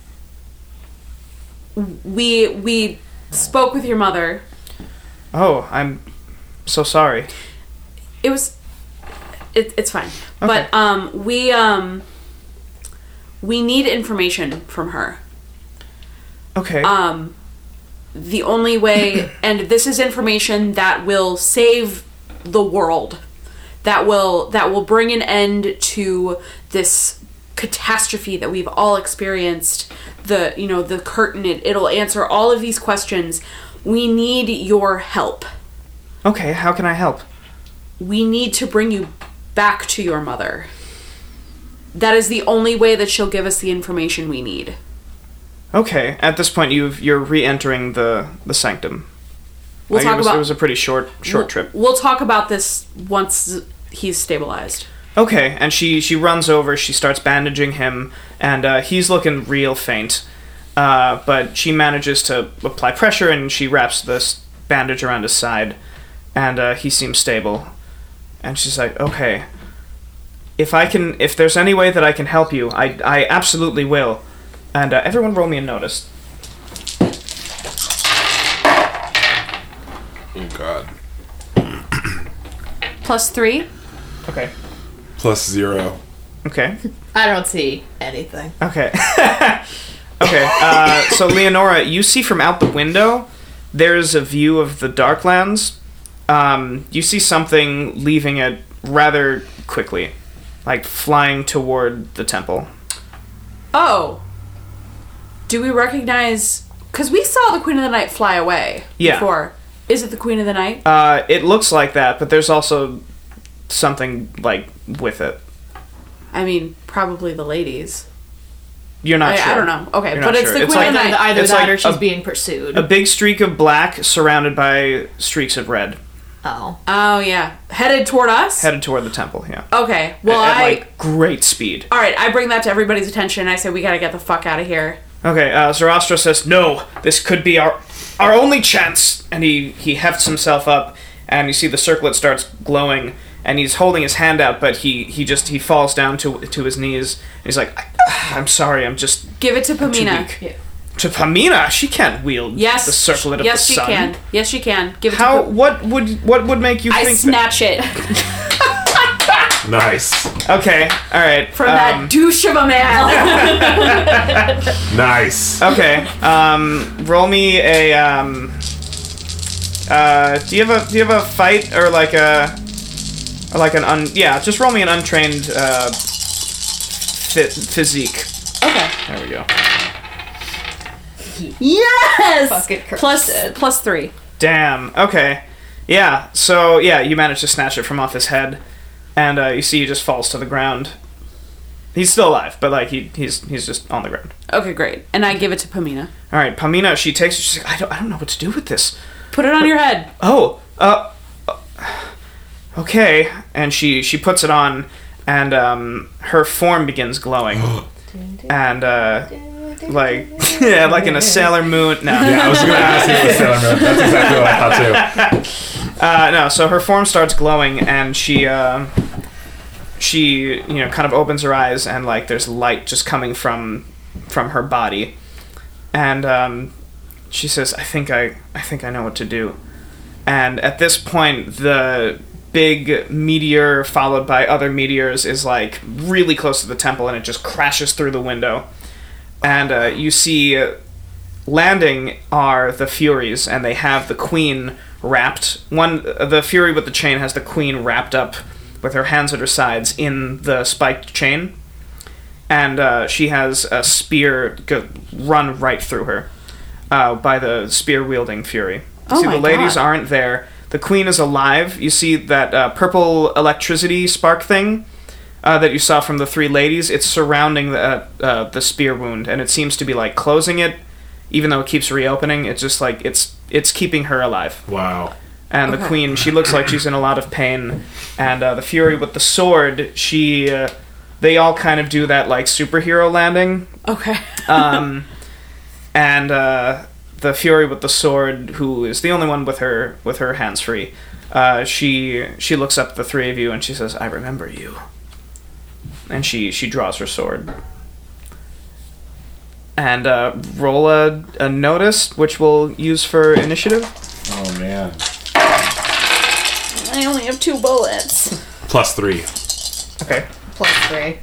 we we spoke with your mother.
Oh, I'm so sorry.
It was it, it's fine.
Okay.
But um we um we need information from her.
Okay.
Um, the only way, and this is information that will save the world, that will that will bring an end to this catastrophe that we've all experienced, the, you know, the curtain, it, it'll answer all of these questions. We need your help.
Okay, how can I help?
We need to bring you back to your mother. That is the only way that she'll give us the information we need.
Okay, at this point you've, you're re-entering the, the sanctum.
We'll
Like,
talk
it was,
about
it was a pretty short short
we'll,
trip.
We'll talk about this once he's stabilized.
Okay, and she, she runs over, she starts bandaging him, and uh, he's looking real faint. Uh, but she manages to apply pressure, and she wraps this bandage around his side, and uh, he seems stable. And she's like, okay, if I can, if there's any way that I can help you, I, I absolutely will. And uh, everyone roll me a notice.
Oh god.
Plus three.
Okay.
Plus zero.
Okay.
I don't see anything.
Okay. Okay, uh, so Leonora, you see from out the window, there's a view of the Darklands. Um, you see something leaving it rather quickly, like flying toward the temple.
Oh. Do we recognize... Because we saw the Queen of the Night fly away
Yeah.
before. Is it the Queen of the Night?
Uh, it looks like that, but there's also something, like, with it.
I mean, probably the ladies.
You're not
I,
sure.
I don't know. Okay,
You're
but
not
it's
sure.
the
It's
Queen
like-
of the
Either,
Night.
either
It's
that
like
or she's
a-
being pursued.
A big streak of black surrounded by streaks of red,
oh.
Oh, yeah. Headed toward us?
headed toward the temple, yeah.
Okay, well,
at,
I...
like, great speed.
Alright, I bring that to everybody's attention, and I say we gotta get the fuck out of here.
Okay, uh, Zoroaster says, no, this could be our our only chance. And he, he hefts himself up, and you see the circlet starts glowing, and he's holding his hand out, but he, he just, he falls down to to his knees, and he's like, I'm sorry, I'm just
Give it to
too
Pamina.
weak.
Yeah.
To Pamina? She can't wield
Yes.
the circlet of
yes,
the
she
sun.
can. Yes, she can. Give it
How,
to Pamina.
what would, what would make you
I
think
snatch it
Nice.
that? Okay, alright.
from
um,
that douche of a man.
Nice.
Okay, um, roll me a, um, uh, do you have a, do you have a fight, or like a, or like an un, yeah, just roll me an untrained, uh, phy- physique.
Okay.
There we go.
Yes!
Fucking cursed.
Plus, plus three.
Damn, okay. Yeah, so, yeah, you manage to snatch it from off his head, and, uh, you see he just falls to the ground. He's still alive, but, like, he, he's, he's just on the ground.
Okay, great. And I give it to Pamina.
Alright, Pamina, she takes it, she's like, I don't, I don't know what to do with this.
Put it on your head.
Oh, uh, uh, okay. And she, she puts it on, and, um, her form begins glowing. And, uh, like, yeah, like in a Sailor Moon, no.
Yeah, I was gonna ask you what Sailor Moon. That's exactly what I thought too.
Uh, no, so her form starts glowing, and she, uh, she, you know, kind of opens her eyes, and, like, there's light just coming from, from her body. And, um, she says, I think I, I think I know what to do. And at this point, the big meteor followed by other meteors is, like, really close to the temple, and it just crashes through the window. And, uh, you see, uh, landing are the Furies, and they have the Queen wrapped. One, the Fury with the chain has the Queen wrapped up with her hands at her sides in the spiked chain. And, uh, she has a spear go- run right through her. Uh, by the spear-wielding Fury. You
Oh
see,
my
the ladies
God.
aren't there. The Queen is alive. You see that uh, purple electricity spark thing uh, that you saw from the three ladies? It's surrounding the, uh, the spear wound, and it seems to be, like, closing it, even though it keeps reopening. It's just, like, it's it's keeping her alive.
Wow.
And the
Okay.
Queen, she looks like she's in a lot of pain. And uh, the Fury with the sword, she... Uh, they all kind of do that, like, superhero landing.
Okay.
Um... And uh, the Fury with the sword, who is the only one with her with her hands free, uh, she she looks up at the three of you and she says, "I remember you." And she she draws her sword. And uh, roll a, a notice, which we'll use for initiative.
Oh man.
I only have two bullets.
Plus three.
Okay.
Plus three.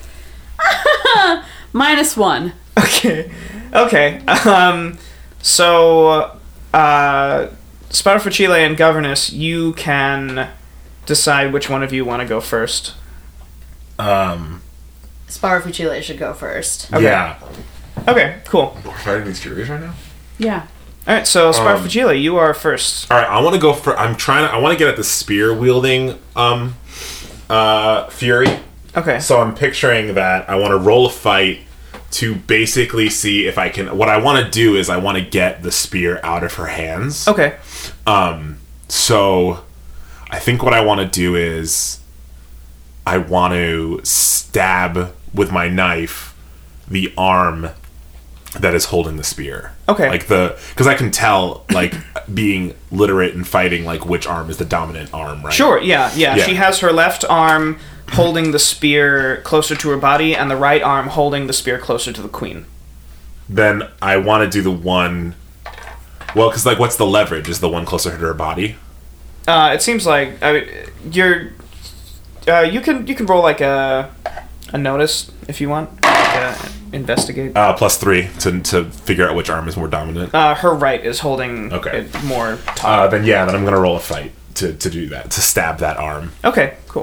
Minus one.
Okay. Okay. Um, so, uh, Sparrow for Chile and Governess, you can decide which one of you want to go first.
Um,
Sparfuchile should go first.
Okay.
Yeah.
Okay, cool.
We're fighting these Furies right now?
Yeah.
All right, so Sparfagila, you are first.
All right, I want to go for. I'm trying to. I want to get at the spear wielding um, uh, Fury.
Okay.
So I'm picturing that I want to roll a fight to basically see if I can. What I want to do is I want to get the spear out of her hands.
Okay.
Um. So I think what I want to do is I want to stab with my knife the arm that is holding the spear.
Okay.
Like the, because I can tell, like, being literate and fighting, like, which arm is the dominant arm, right?
Sure, yeah, yeah,
Yeah.
She has her left arm holding the spear closer to her body and the right arm holding the spear closer to the queen.
Then I want to do the one, well, because, like, what's the leverage? Is the one closer to her body?
Uh, it seems like I mean, you're. Uh, you can you can roll like a a notice if you want. Like a investigate.
Uh, plus three to, to figure out which arm is more dominant.
Uh, her right is holding
Okay.
it more. Top.
Uh, then yeah, then I'm gonna roll a fight to, to do that, to stab that arm.
Okay, cool.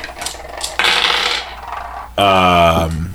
Um.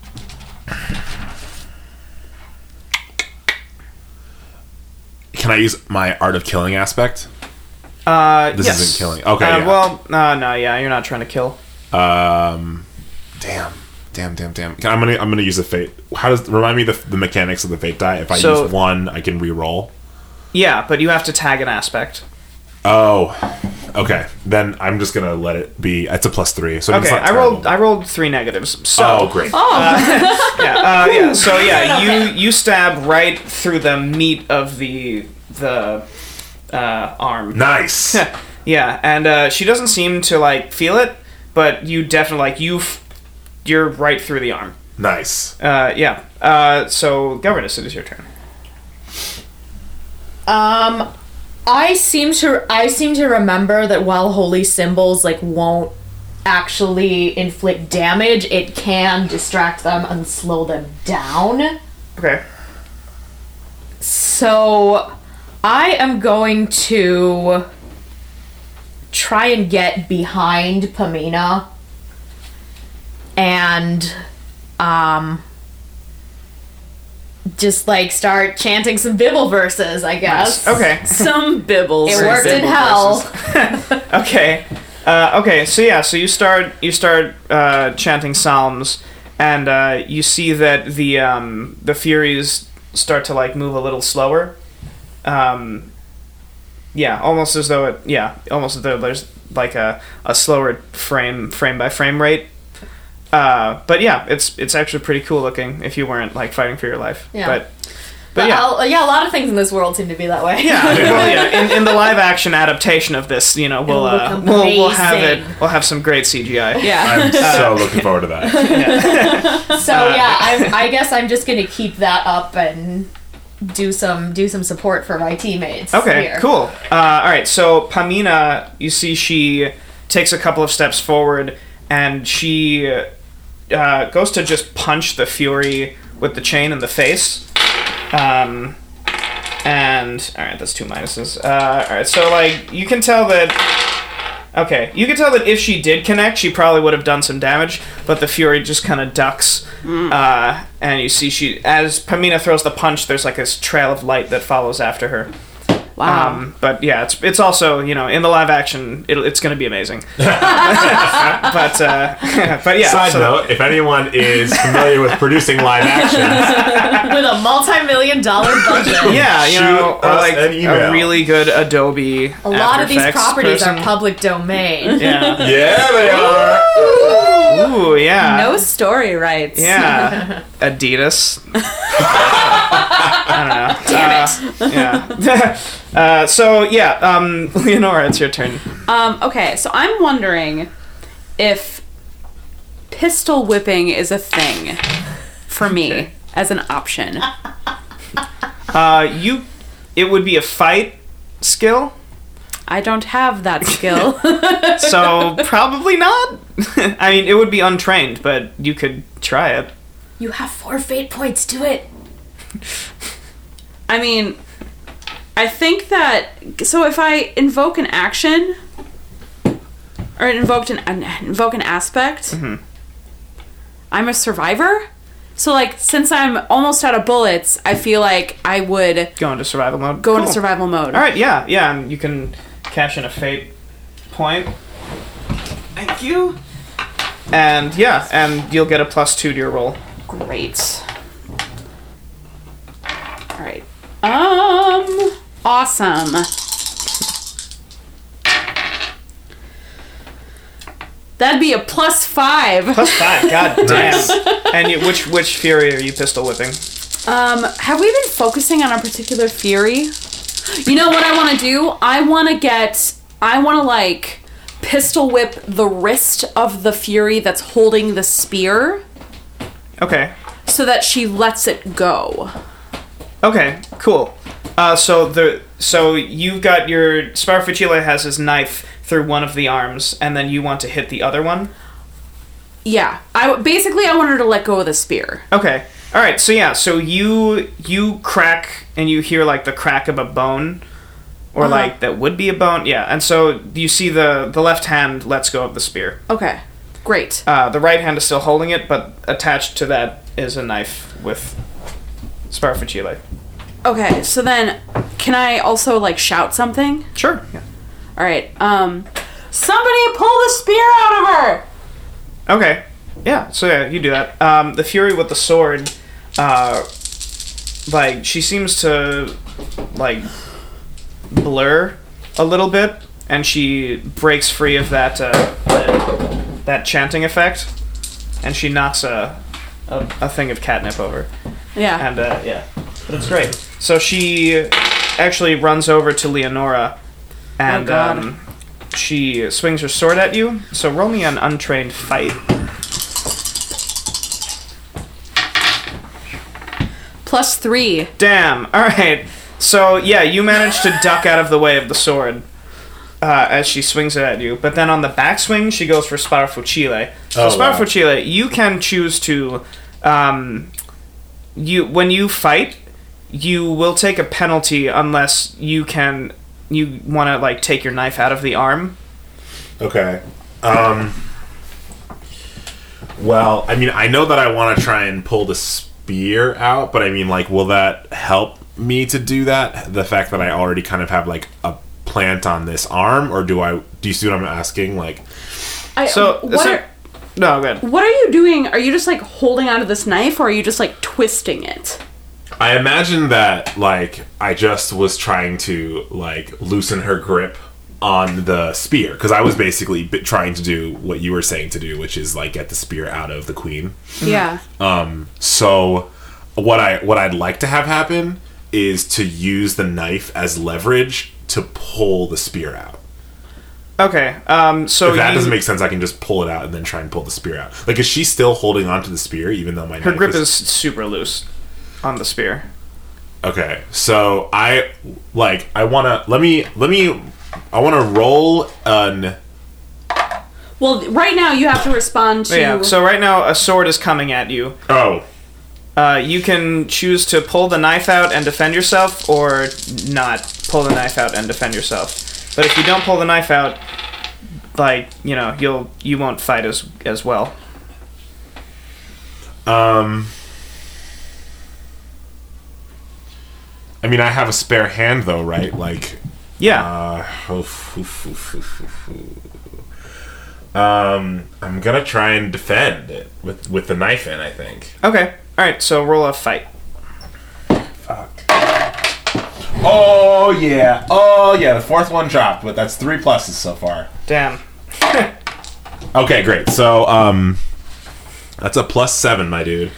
Can I use my art of killing aspect?
Uh,
This
yes.
isn't killing. Okay,
Uh,
yeah.
Well, uh, no, yeah, you're not trying to kill.
Um. Damn. Damn. Damn. Damn. Can- I'm gonna I'm gonna use a fate. How does remind me the the mechanics of the fate die? If I
So-
use one, I can re-roll.
Yeah, but you have to tag an aspect.
Oh. Okay. Then I'm just gonna let it be. It's a plus three. So it's
Okay,
not
I rolled.
terrible.
I rolled three negatives. So,
Oh, great.
yeah, uh, yeah. So yeah, you you stab right through the meat of the the uh, arm.
Nice.
Yeah, and uh, she doesn't seem to like feel it, but you definitely like you. F- you're right through the arm.
Nice.
Uh, yeah. Uh, so governess, it is your turn.
Um, I seem to I seem to remember that while holy symbols like won't actually inflict damage, it can distract them and slow them down.
Okay.
So I am going to try and get behind Pamina and um just like start chanting some Bible verses, I guess.
Okay.
Some bibbles.
It worked in
Bible
hell.
Okay. Uh, okay. So yeah. So you start. You start uh, chanting psalms, and uh, you see that the um, the Furies start to like move a little slower. Um, yeah, almost as though it. Yeah, almost as though there's like a, a slower frame frame by frame rate. Uh, but yeah, it's it's actually pretty cool looking if you weren't like fighting for your life.
Yeah.
But
But
but yeah.
I'll- yeah, a lot of things in this world seem to be that way.
Yeah, well, yeah. In, in the live action adaptation of this, you know, we'll
It'll
uh,
look
we'll we'll have it.
amazing.
We'll have some great C G I.
Yeah.
I'm so looking forward to that.
So yeah, I'm, I guess I'm just gonna keep that up and do some do some support for my teammates.
Okay,
here.
cool. Uh, all right, so Pamina, you see, she takes a couple of steps forward, and she uh, goes to just punch the Fury with the chain in the face. Um, and all right, that's two minuses. Uh, all right, so like you can tell that. Okay, you can tell that if she did connect, she probably would have done some damage, but the Fury just kind of ducks. Uh, and you see, she as Pamina throws the punch, there's like this trail of light that follows after her.
Wow.
Um, but yeah, it's it's also, you know, in the live action, it, it's going to be amazing. but uh, but yeah.
Side
so-
note: if anyone is familiar with producing live actions,
With a multi-million dollar budget.
Yeah, you
Shoot
know, or
us
like
an email.
a really good Adobe.
A lot of these properties
person.
are public domain.
Yeah.
yeah, they are.
Ooh, yeah.
No story rights.
Yeah. Adidas. I don't know. Damn it. Yeah. uh, so yeah, um, Leonora, it's your turn.
Um, okay, so I'm wondering if pistol whipping is a thing for me
Okay.
as an option.
Uh, you, it would be a fight skill,
I don't have that skill.
so probably not. I mean, it would be untrained, but you could try it.
You have four fate points to it.
I mean, I think that so if I invoke an action or invoked an, an invoke an aspect, I'm a survivor. So, like, since I'm almost out of bullets, I feel like I would
Go into survival mode.
go
Cool.
into survival mode.
All right, yeah, yeah, and you can cash in a fate point. Thank you. And yeah, and you'll get a plus two to your roll.
Great. All right. Um. Awesome. That'd be a plus five.
Plus five. God damn.
Nice.
And you, which which fury are you pistol whipping?
Um. Have we been focusing on a particular fury? You know what I want to do? I want to get. I want to like pistol whip the wrist of the fury that's holding the spear,
Okay.
so that she lets it go.
Okay. Cool. Uh, so the so you've got your Sparafocile has his knife through one of the arms, and then you want to hit the other one.
Yeah. I basically I want her to let go of the spear.
Okay. All right. So yeah. So you you crack and you hear like the crack of a bone, or
Uh-huh.
like that would be a bone. Yeah. And so you see the the left hand lets go of the spear.
Okay. Great.
Uh, the right hand is still holding it, but attached to that is a knife with Sparafocile.
Okay. So then, can I also like shout something?
Sure. Yeah.
All right. Um. Somebody pull the spear out of her.
Okay. Yeah. So yeah, you do that. Um, the Fury with the sword, uh, like she seems to like blur a little bit, and she breaks free of that uh, that chanting effect, and she knocks a a, a thing of catnip over.
Yeah.
And uh, yeah, but it's great. So she actually runs over to Leonora, and
Oh, God.
um, she swings her sword at you. So roll me an untrained fight.
Plus three.
Damn. All right. So yeah, you manage to duck out of the way of the sword uh, as she swings it at you. But then on the backswing, she goes for Sparafocile. So
Oh, wow.
Sparafocile, you can choose to, um, you when you fight, you will take a penalty unless you can you want to like take your knife out of the arm.
Okay. Um. Well, I mean, I know that I want to try and pull the spear out, but I mean, like, will that help me to do that? The fact that I already kind of have like a plant on this arm, or do I? Do you see what I'm asking? Like,
I,
So
what
so-
are,
no, good.
what are you doing? Are you just like holding onto this knife, or are you just like twisting it?
I imagine that like I just was trying to like loosen her grip on the spear, because I was basically b- trying to do what you were saying to do, which is like get the spear out of the queen.
Yeah.
Um, so what I what I'd like to have happen is to use the knife as leverage to pull the spear out.
Okay. Um. So
If that
you,
doesn't make sense, I can just pull it out and then try and pull the spear out. Like, is she still holding onto the spear even though my
her
knife
grip
is...
is super loose on the spear.
Okay, so I like I want to let me let me I want to roll an
Well, right now you have to respond to.
Yeah. So right now a sword is coming at you.
oh
Uh, you can choose to pull the knife out and defend yourself, or not pull the knife out and defend yourself. But if you don't pull the knife out, like you know, you'll you won't fight as as well.
um I mean, I have a spare hand though, right? Like
Yeah.
Uh, oof, oof, oof, oof, oof, oof. Um, I'm gonna try and defend it with with the knife in. I think.
Okay. All right. So roll a fight.
Fuck. Oh yeah. Oh yeah. The fourth one dropped, but that's three pluses so far.
Damn.
Okay, great. So um, that's a plus seven, my dude.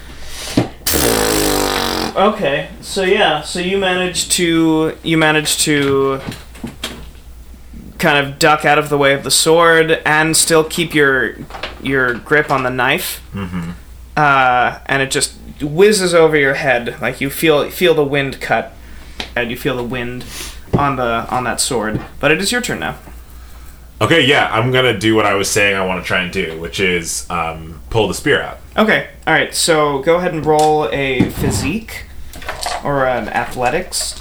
Okay. So yeah. So you managed to you managed to kind of duck out of the way of the sword and still keep your your grip on the knife.
Mm-hmm.
Uh, and it just whizzes over your head, like you feel feel the wind cut, and you feel the wind on the on that sword. But it is your turn now.
Okay, yeah, I'm gonna do what I was saying I want to try and do, which is um, pull the spear out.
Okay, all right. So go ahead and roll a physique or an athletics.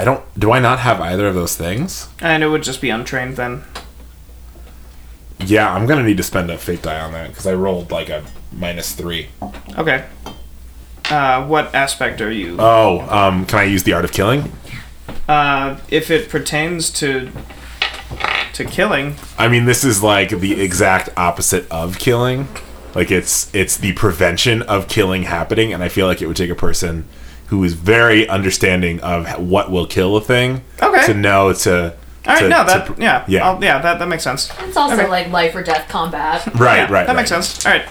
I don't. Do I not have either of those things?
And it would just be untrained then.
Yeah, I'm gonna need to spend a fate die on that because I rolled like a minus three.
Okay. Uh, what aspect are you?
Oh, um, can I use the art of killing?
Uh, if it pertains to to killing.
I mean, this is like the exact opposite of killing. Like it's it's the prevention of killing happening, and I feel like it would take a person who is very understanding of what will kill a thing
Okay.
to know to.
All right,
to,
no, that
to-
yeah,
yeah.
I'll, yeah, that that makes sense.
It's also
Okay.
like life or death combat.
Right,
Yeah,
right.
That
right.
makes sense. All right.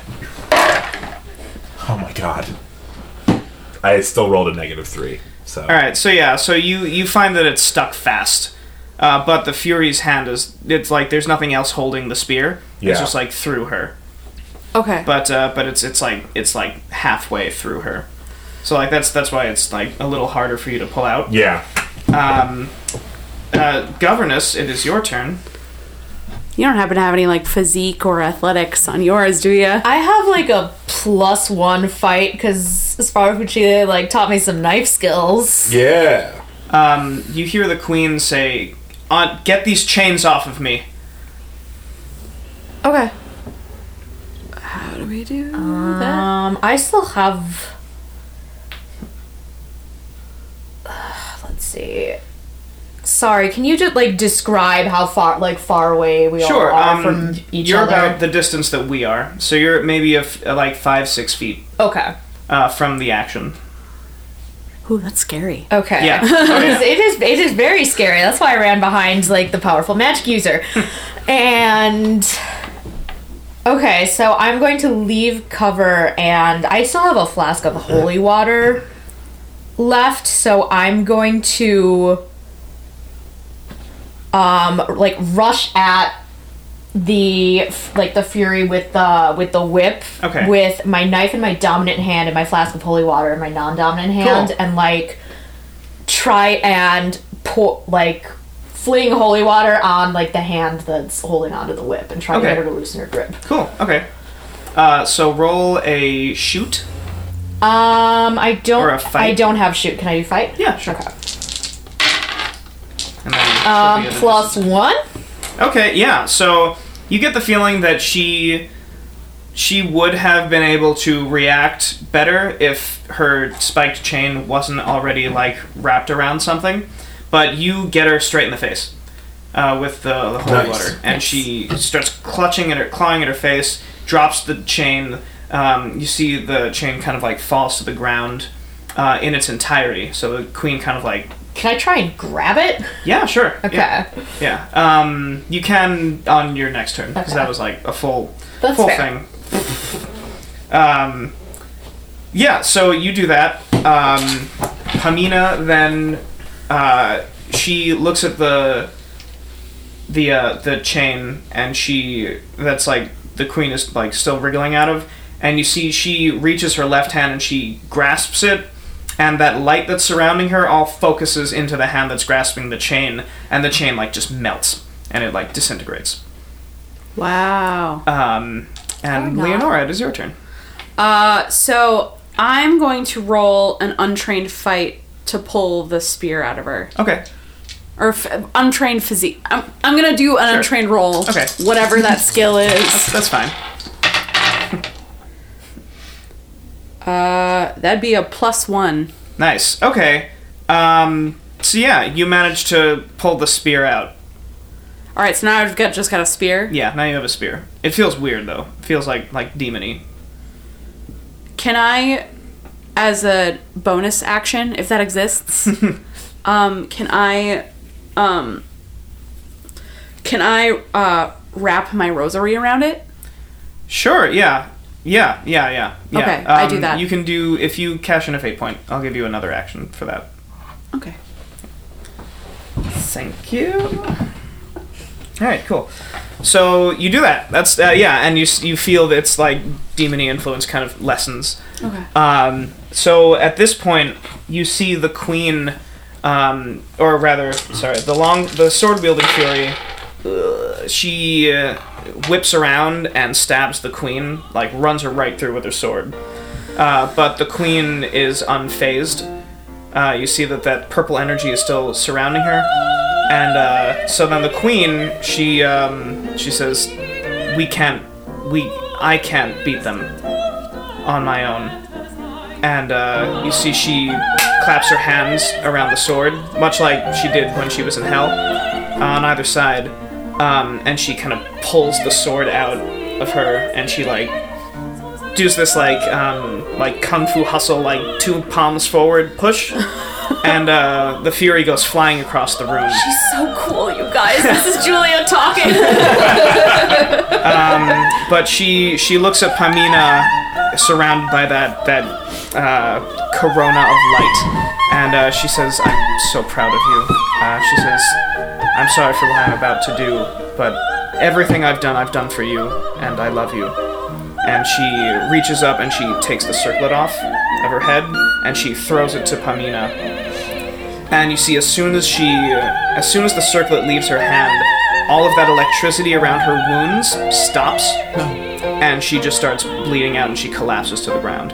Oh my god. I still rolled a negative three. So.
All right. So yeah, so you you find that it's stuck fast, uh, but the Fury's hand is it's like there's nothing else holding the spear.
Yeah.
It's just like through her.
Okay.
But uh, but it's it's like it's like halfway through her. So like that's that's why it's like a little harder for you to pull out.
Yeah.
Um, uh, Governess, it is your turn.
You don't happen to have any like physique or athletics on yours, do you?
I have like a plus one fight because Sparfucci like taught me some knife skills.
Yeah.
Um, you hear the Queen say, uh, "Get these chains off of me."
Okay. How do we do that?
Um, I still have. Let's see. Sorry, can you just like describe how far, like far away we
Sure.
all are
Um,
from each
you're
other?
about the distance that we are, so you're maybe a f- like five six feet
Okay.
uh, from the action.
Ooh, that's scary.
Okay.
Yeah.
it, is, it is. It is very scary. That's why I ran behind like the powerful magic user, and. Okay, so I'm going to leave cover, and I still have a flask of holy water left, so I'm going to um like rush at the like the Fury with the with the whip
Okay.
with my knife in my dominant hand and my flask of holy water in my non-dominant hand,
Cool.
and like try and pour like fling holy water on like the hand that's holding onto the whip and try
Okay.
to get her to loosen her grip.
Cool. Okay. Uh, so roll a shoot.
Um, I don't.
Or a fight.
I don't have shoot. Can I do fight?
Yeah, sure.
Okay.
And then she'll
Um,
be at a
plus one.
Okay, yeah. So you get the feeling that she she would have been able to react better if her spiked chain wasn't already like wrapped around something. But you get her straight in the face uh, with the, the holy
Nice.
water, and she starts clutching at her, clawing at her face. Drops the chain. Um, you see the chain kind of like falls to the ground uh, in its entirety. So the Queen kind of like,
Can I try and grab it?
yeah, sure.
Okay.
Yeah. Yeah. Um, you can on your next turn because
Okay.
that was like a full,
That's
full
fair.
thing. Um, yeah. So you do that. Um, Pamina then uh, she looks at the the uh, the chain and she that's like the Queen is like still wriggling out of, and you see she reaches her left hand and she grasps it. And that light that's surrounding her all focuses into the hand that's grasping the chain, and the chain like just melts and it like disintegrates.
Wow.
Um, and
Or not.
Leonora, it is your turn.
Uh, so I'm going to roll an untrained fight to pull the spear out of her.
Okay.
Or f- untrained physique. I'm, I'm gonna do an
Sure.
untrained roll.
Okay.
Whatever that skill is.
That's fine.
Uh, that'd be a plus one.
Nice. Okay. Um, so yeah, you managed to pull the spear out.
All right, so now I've got just got a spear.
Yeah, now you have a spear. It feels weird though. It feels like like demon-y.
Can I, as a bonus action, if that exists, um, can I, um, can I uh, wrap my rosary around it?
Sure. Yeah. Yeah. Yeah. Yeah. yeah.
Okay, I do
Um,
that.
You can do if you cash in a fate point. I'll give you another action for that.
Okay.
Thank you. All right, cool. So you do that. That's uh, yeah, and you s- you feel that it's like demony influence kind of lessens.
Okay.
Um, so at this point, you see the Queen, um, or rather, sorry, the long the sword wielding Fury. Uh, she uh, whips around and stabs the Queen, like runs her right through with her sword. Uh, but the Queen is unfazed. uh, you see that that purple energy is still surrounding her. And uh, so then the queen, she um, she says, we can't, we, I can't beat them on my own. And uh, you see she claps her hands around the sword, much like she did when she was in hell, on either side. Um, and she kind of pulls the sword out of her, and she like does this like um, like kung fu hustle, like two palms forward push, and uh, the Fury goes flying across the room.
She's so cool, you guys. This is Julia talking.
um, but she she looks at Pamina, surrounded by that that uh, corona of light, and uh, she says, "I'm so proud of you." Uh, she says, "I'm sorry for what I'm about to do, but everything I've done, I've done for you, and I love you." And she reaches up and she takes the circlet off of her head, and she throws it to Pamina. And you see, as soon as she, as soon as the circlet leaves her hand, all of that electricity around her wounds stops, and she just starts bleeding out, and she collapses to the ground.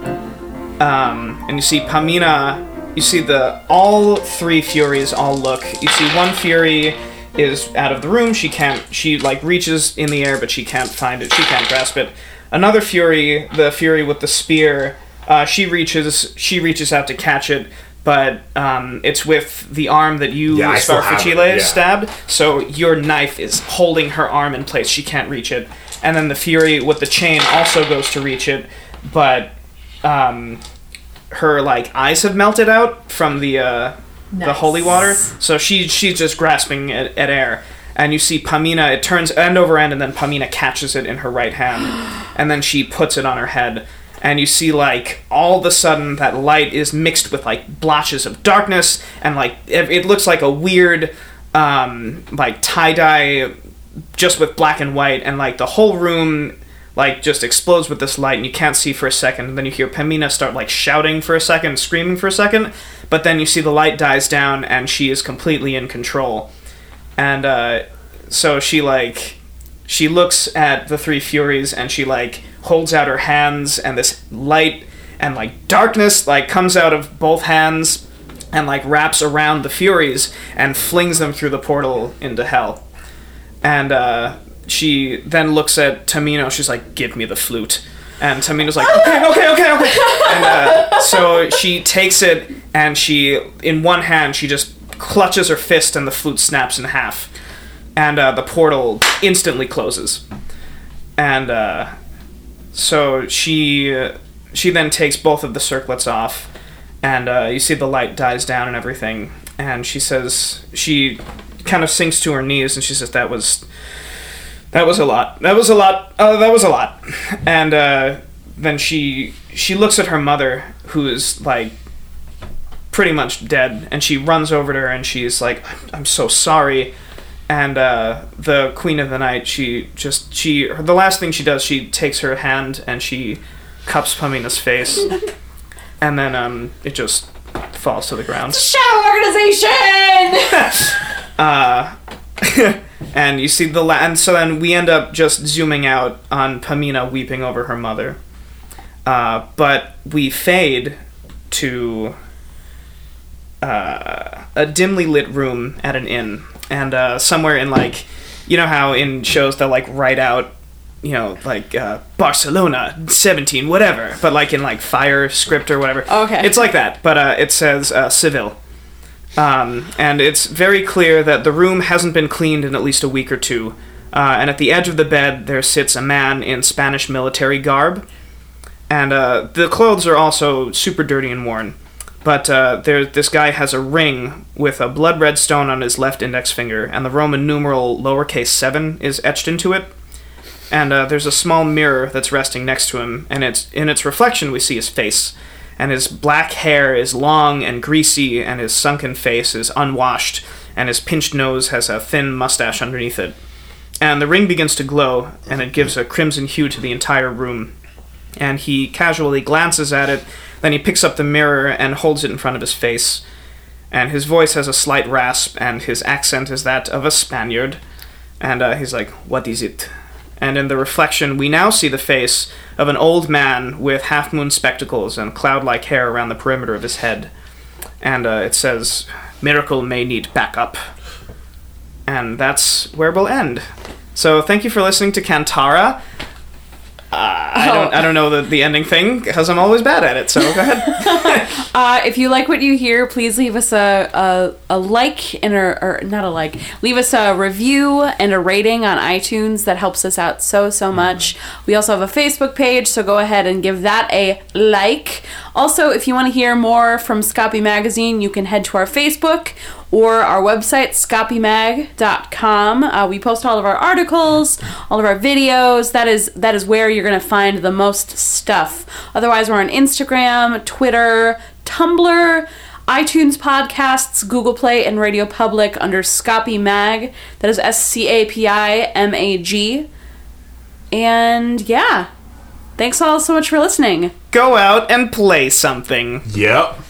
Um, and you see Pamina. You see the all three Furies all look. You see one Fury is out of the room. She can't. She like reaches in the air, but she can't find it. She can't grasp it. Another Fury, the Fury with the spear, uh, she reaches. She reaches out to catch it, but um, it's with the arm that you,
yeah,
Sparfacile,
yeah.
stabbed. So your knife is holding her arm in place. She can't reach it. And then the Fury with the chain also goes to reach it, but um, her like eyes have melted out from the uh,
Nice.
the holy water. So she she's just grasping at, at air. And you see Pamina, it turns end over end, and then Pamina catches it in her right hand, and then she puts it on her head. And you see, like, all of a sudden that light is mixed with, like, blotches of darkness, and, like, it, it looks like a weird, um, like, tie-dye just with black and white, and, like, the whole room, like, just explodes with this light, and you can't see for a second, and then you hear Pamina start, like, shouting for a second, screaming for a second, but then you see the light dies down, and she is completely in control. And, uh, so she, like, she looks at the three Furies, and she, like, holds out her hands, and this light and, like, darkness, like, comes out of both hands and, like, wraps around the Furies and flings them through the portal into hell. And, uh, she then looks at Tamino, she's like, "Give me the flute." And Tamino's like, okay, okay, okay, okay. And, uh, so she takes it, and she, in one hand, she just clutches her fist, and the flute snaps in half. And, uh, the portal instantly closes. And, uh... So she uh, she then takes both of the circlets off, and uh, you see the light dies down and everything, and she says, she kind of sinks to her knees, and she says, that was, that was a lot, that was a lot, uh, that was a lot. And uh, then she she looks at her mother, who is, like, pretty much dead, and she runs over to her, and she's like, I'm so sorry. And uh, the Queen of the Night, she just, she, the last thing she does, she takes her hand and she cups Pamina's face. And then um, it just falls to the ground.
Shadow organization!
uh, and you see the, la- and so then we end up just zooming out on Pamina weeping over her mother. Uh, but we fade to uh, a dimly lit room at an inn. And uh, somewhere in, like, you know how in shows they'll, like, write out, you know, like, uh, Barcelona, seventeen, whatever. But, like, in, like, fire script or whatever.
Okay.
It's like that, but uh, it says uh, Seville. Um, and it's very clear that the room hasn't been cleaned in at least a week or two. Uh, and at the edge of the bed, there sits a man in Spanish military garb. And uh, the clothes are also super dirty and worn. But uh, there, this guy has a ring with a blood red stone on his left index finger, and the Roman numeral lowercase seven is etched into it. And uh, there's a small mirror that's resting next to him, and it's in its reflection we see his face. And his black hair is long and greasy, and his sunken face is unwashed, and his pinched nose has a thin mustache underneath it. And the ring begins to glow, and it gives a crimson hue to the entire room. And he casually glances at it. Then he picks up the mirror and holds it in front of his face. And his voice has a slight rasp, and his accent is that of a Spaniard. And uh, he's like, "What is it?" And in the reflection, we now see the face of an old man with half-moon spectacles and cloud-like hair around the perimeter of his head. and uh, it says, "Miracle may need backup." And that's where we'll end. So thank you for listening to Kantara. Uh, I don't I don't know the, the ending thing, because I'm always bad at it, so go ahead.
uh, if you like what you hear, please leave us a, a, a like, and a, or not a like, leave us a review and a rating on iTunes. That helps us out so, so much. We also have a Facebook page, so go ahead and give that a like. Also, if you want to hear more from Scopy Magazine, you can head to our Facebook or our website, scopy mag dot com. Uh, we post all of our articles, all of our videos. That is that is where you're going to find the most stuff. Otherwise, we're on Instagram, Twitter, Tumblr, iTunes podcasts, Google Play, and Radio Public under Scopy Mag. That is S C A P I M A G. And yeah, thanks all so much for listening.
Go out and play something.
Yep.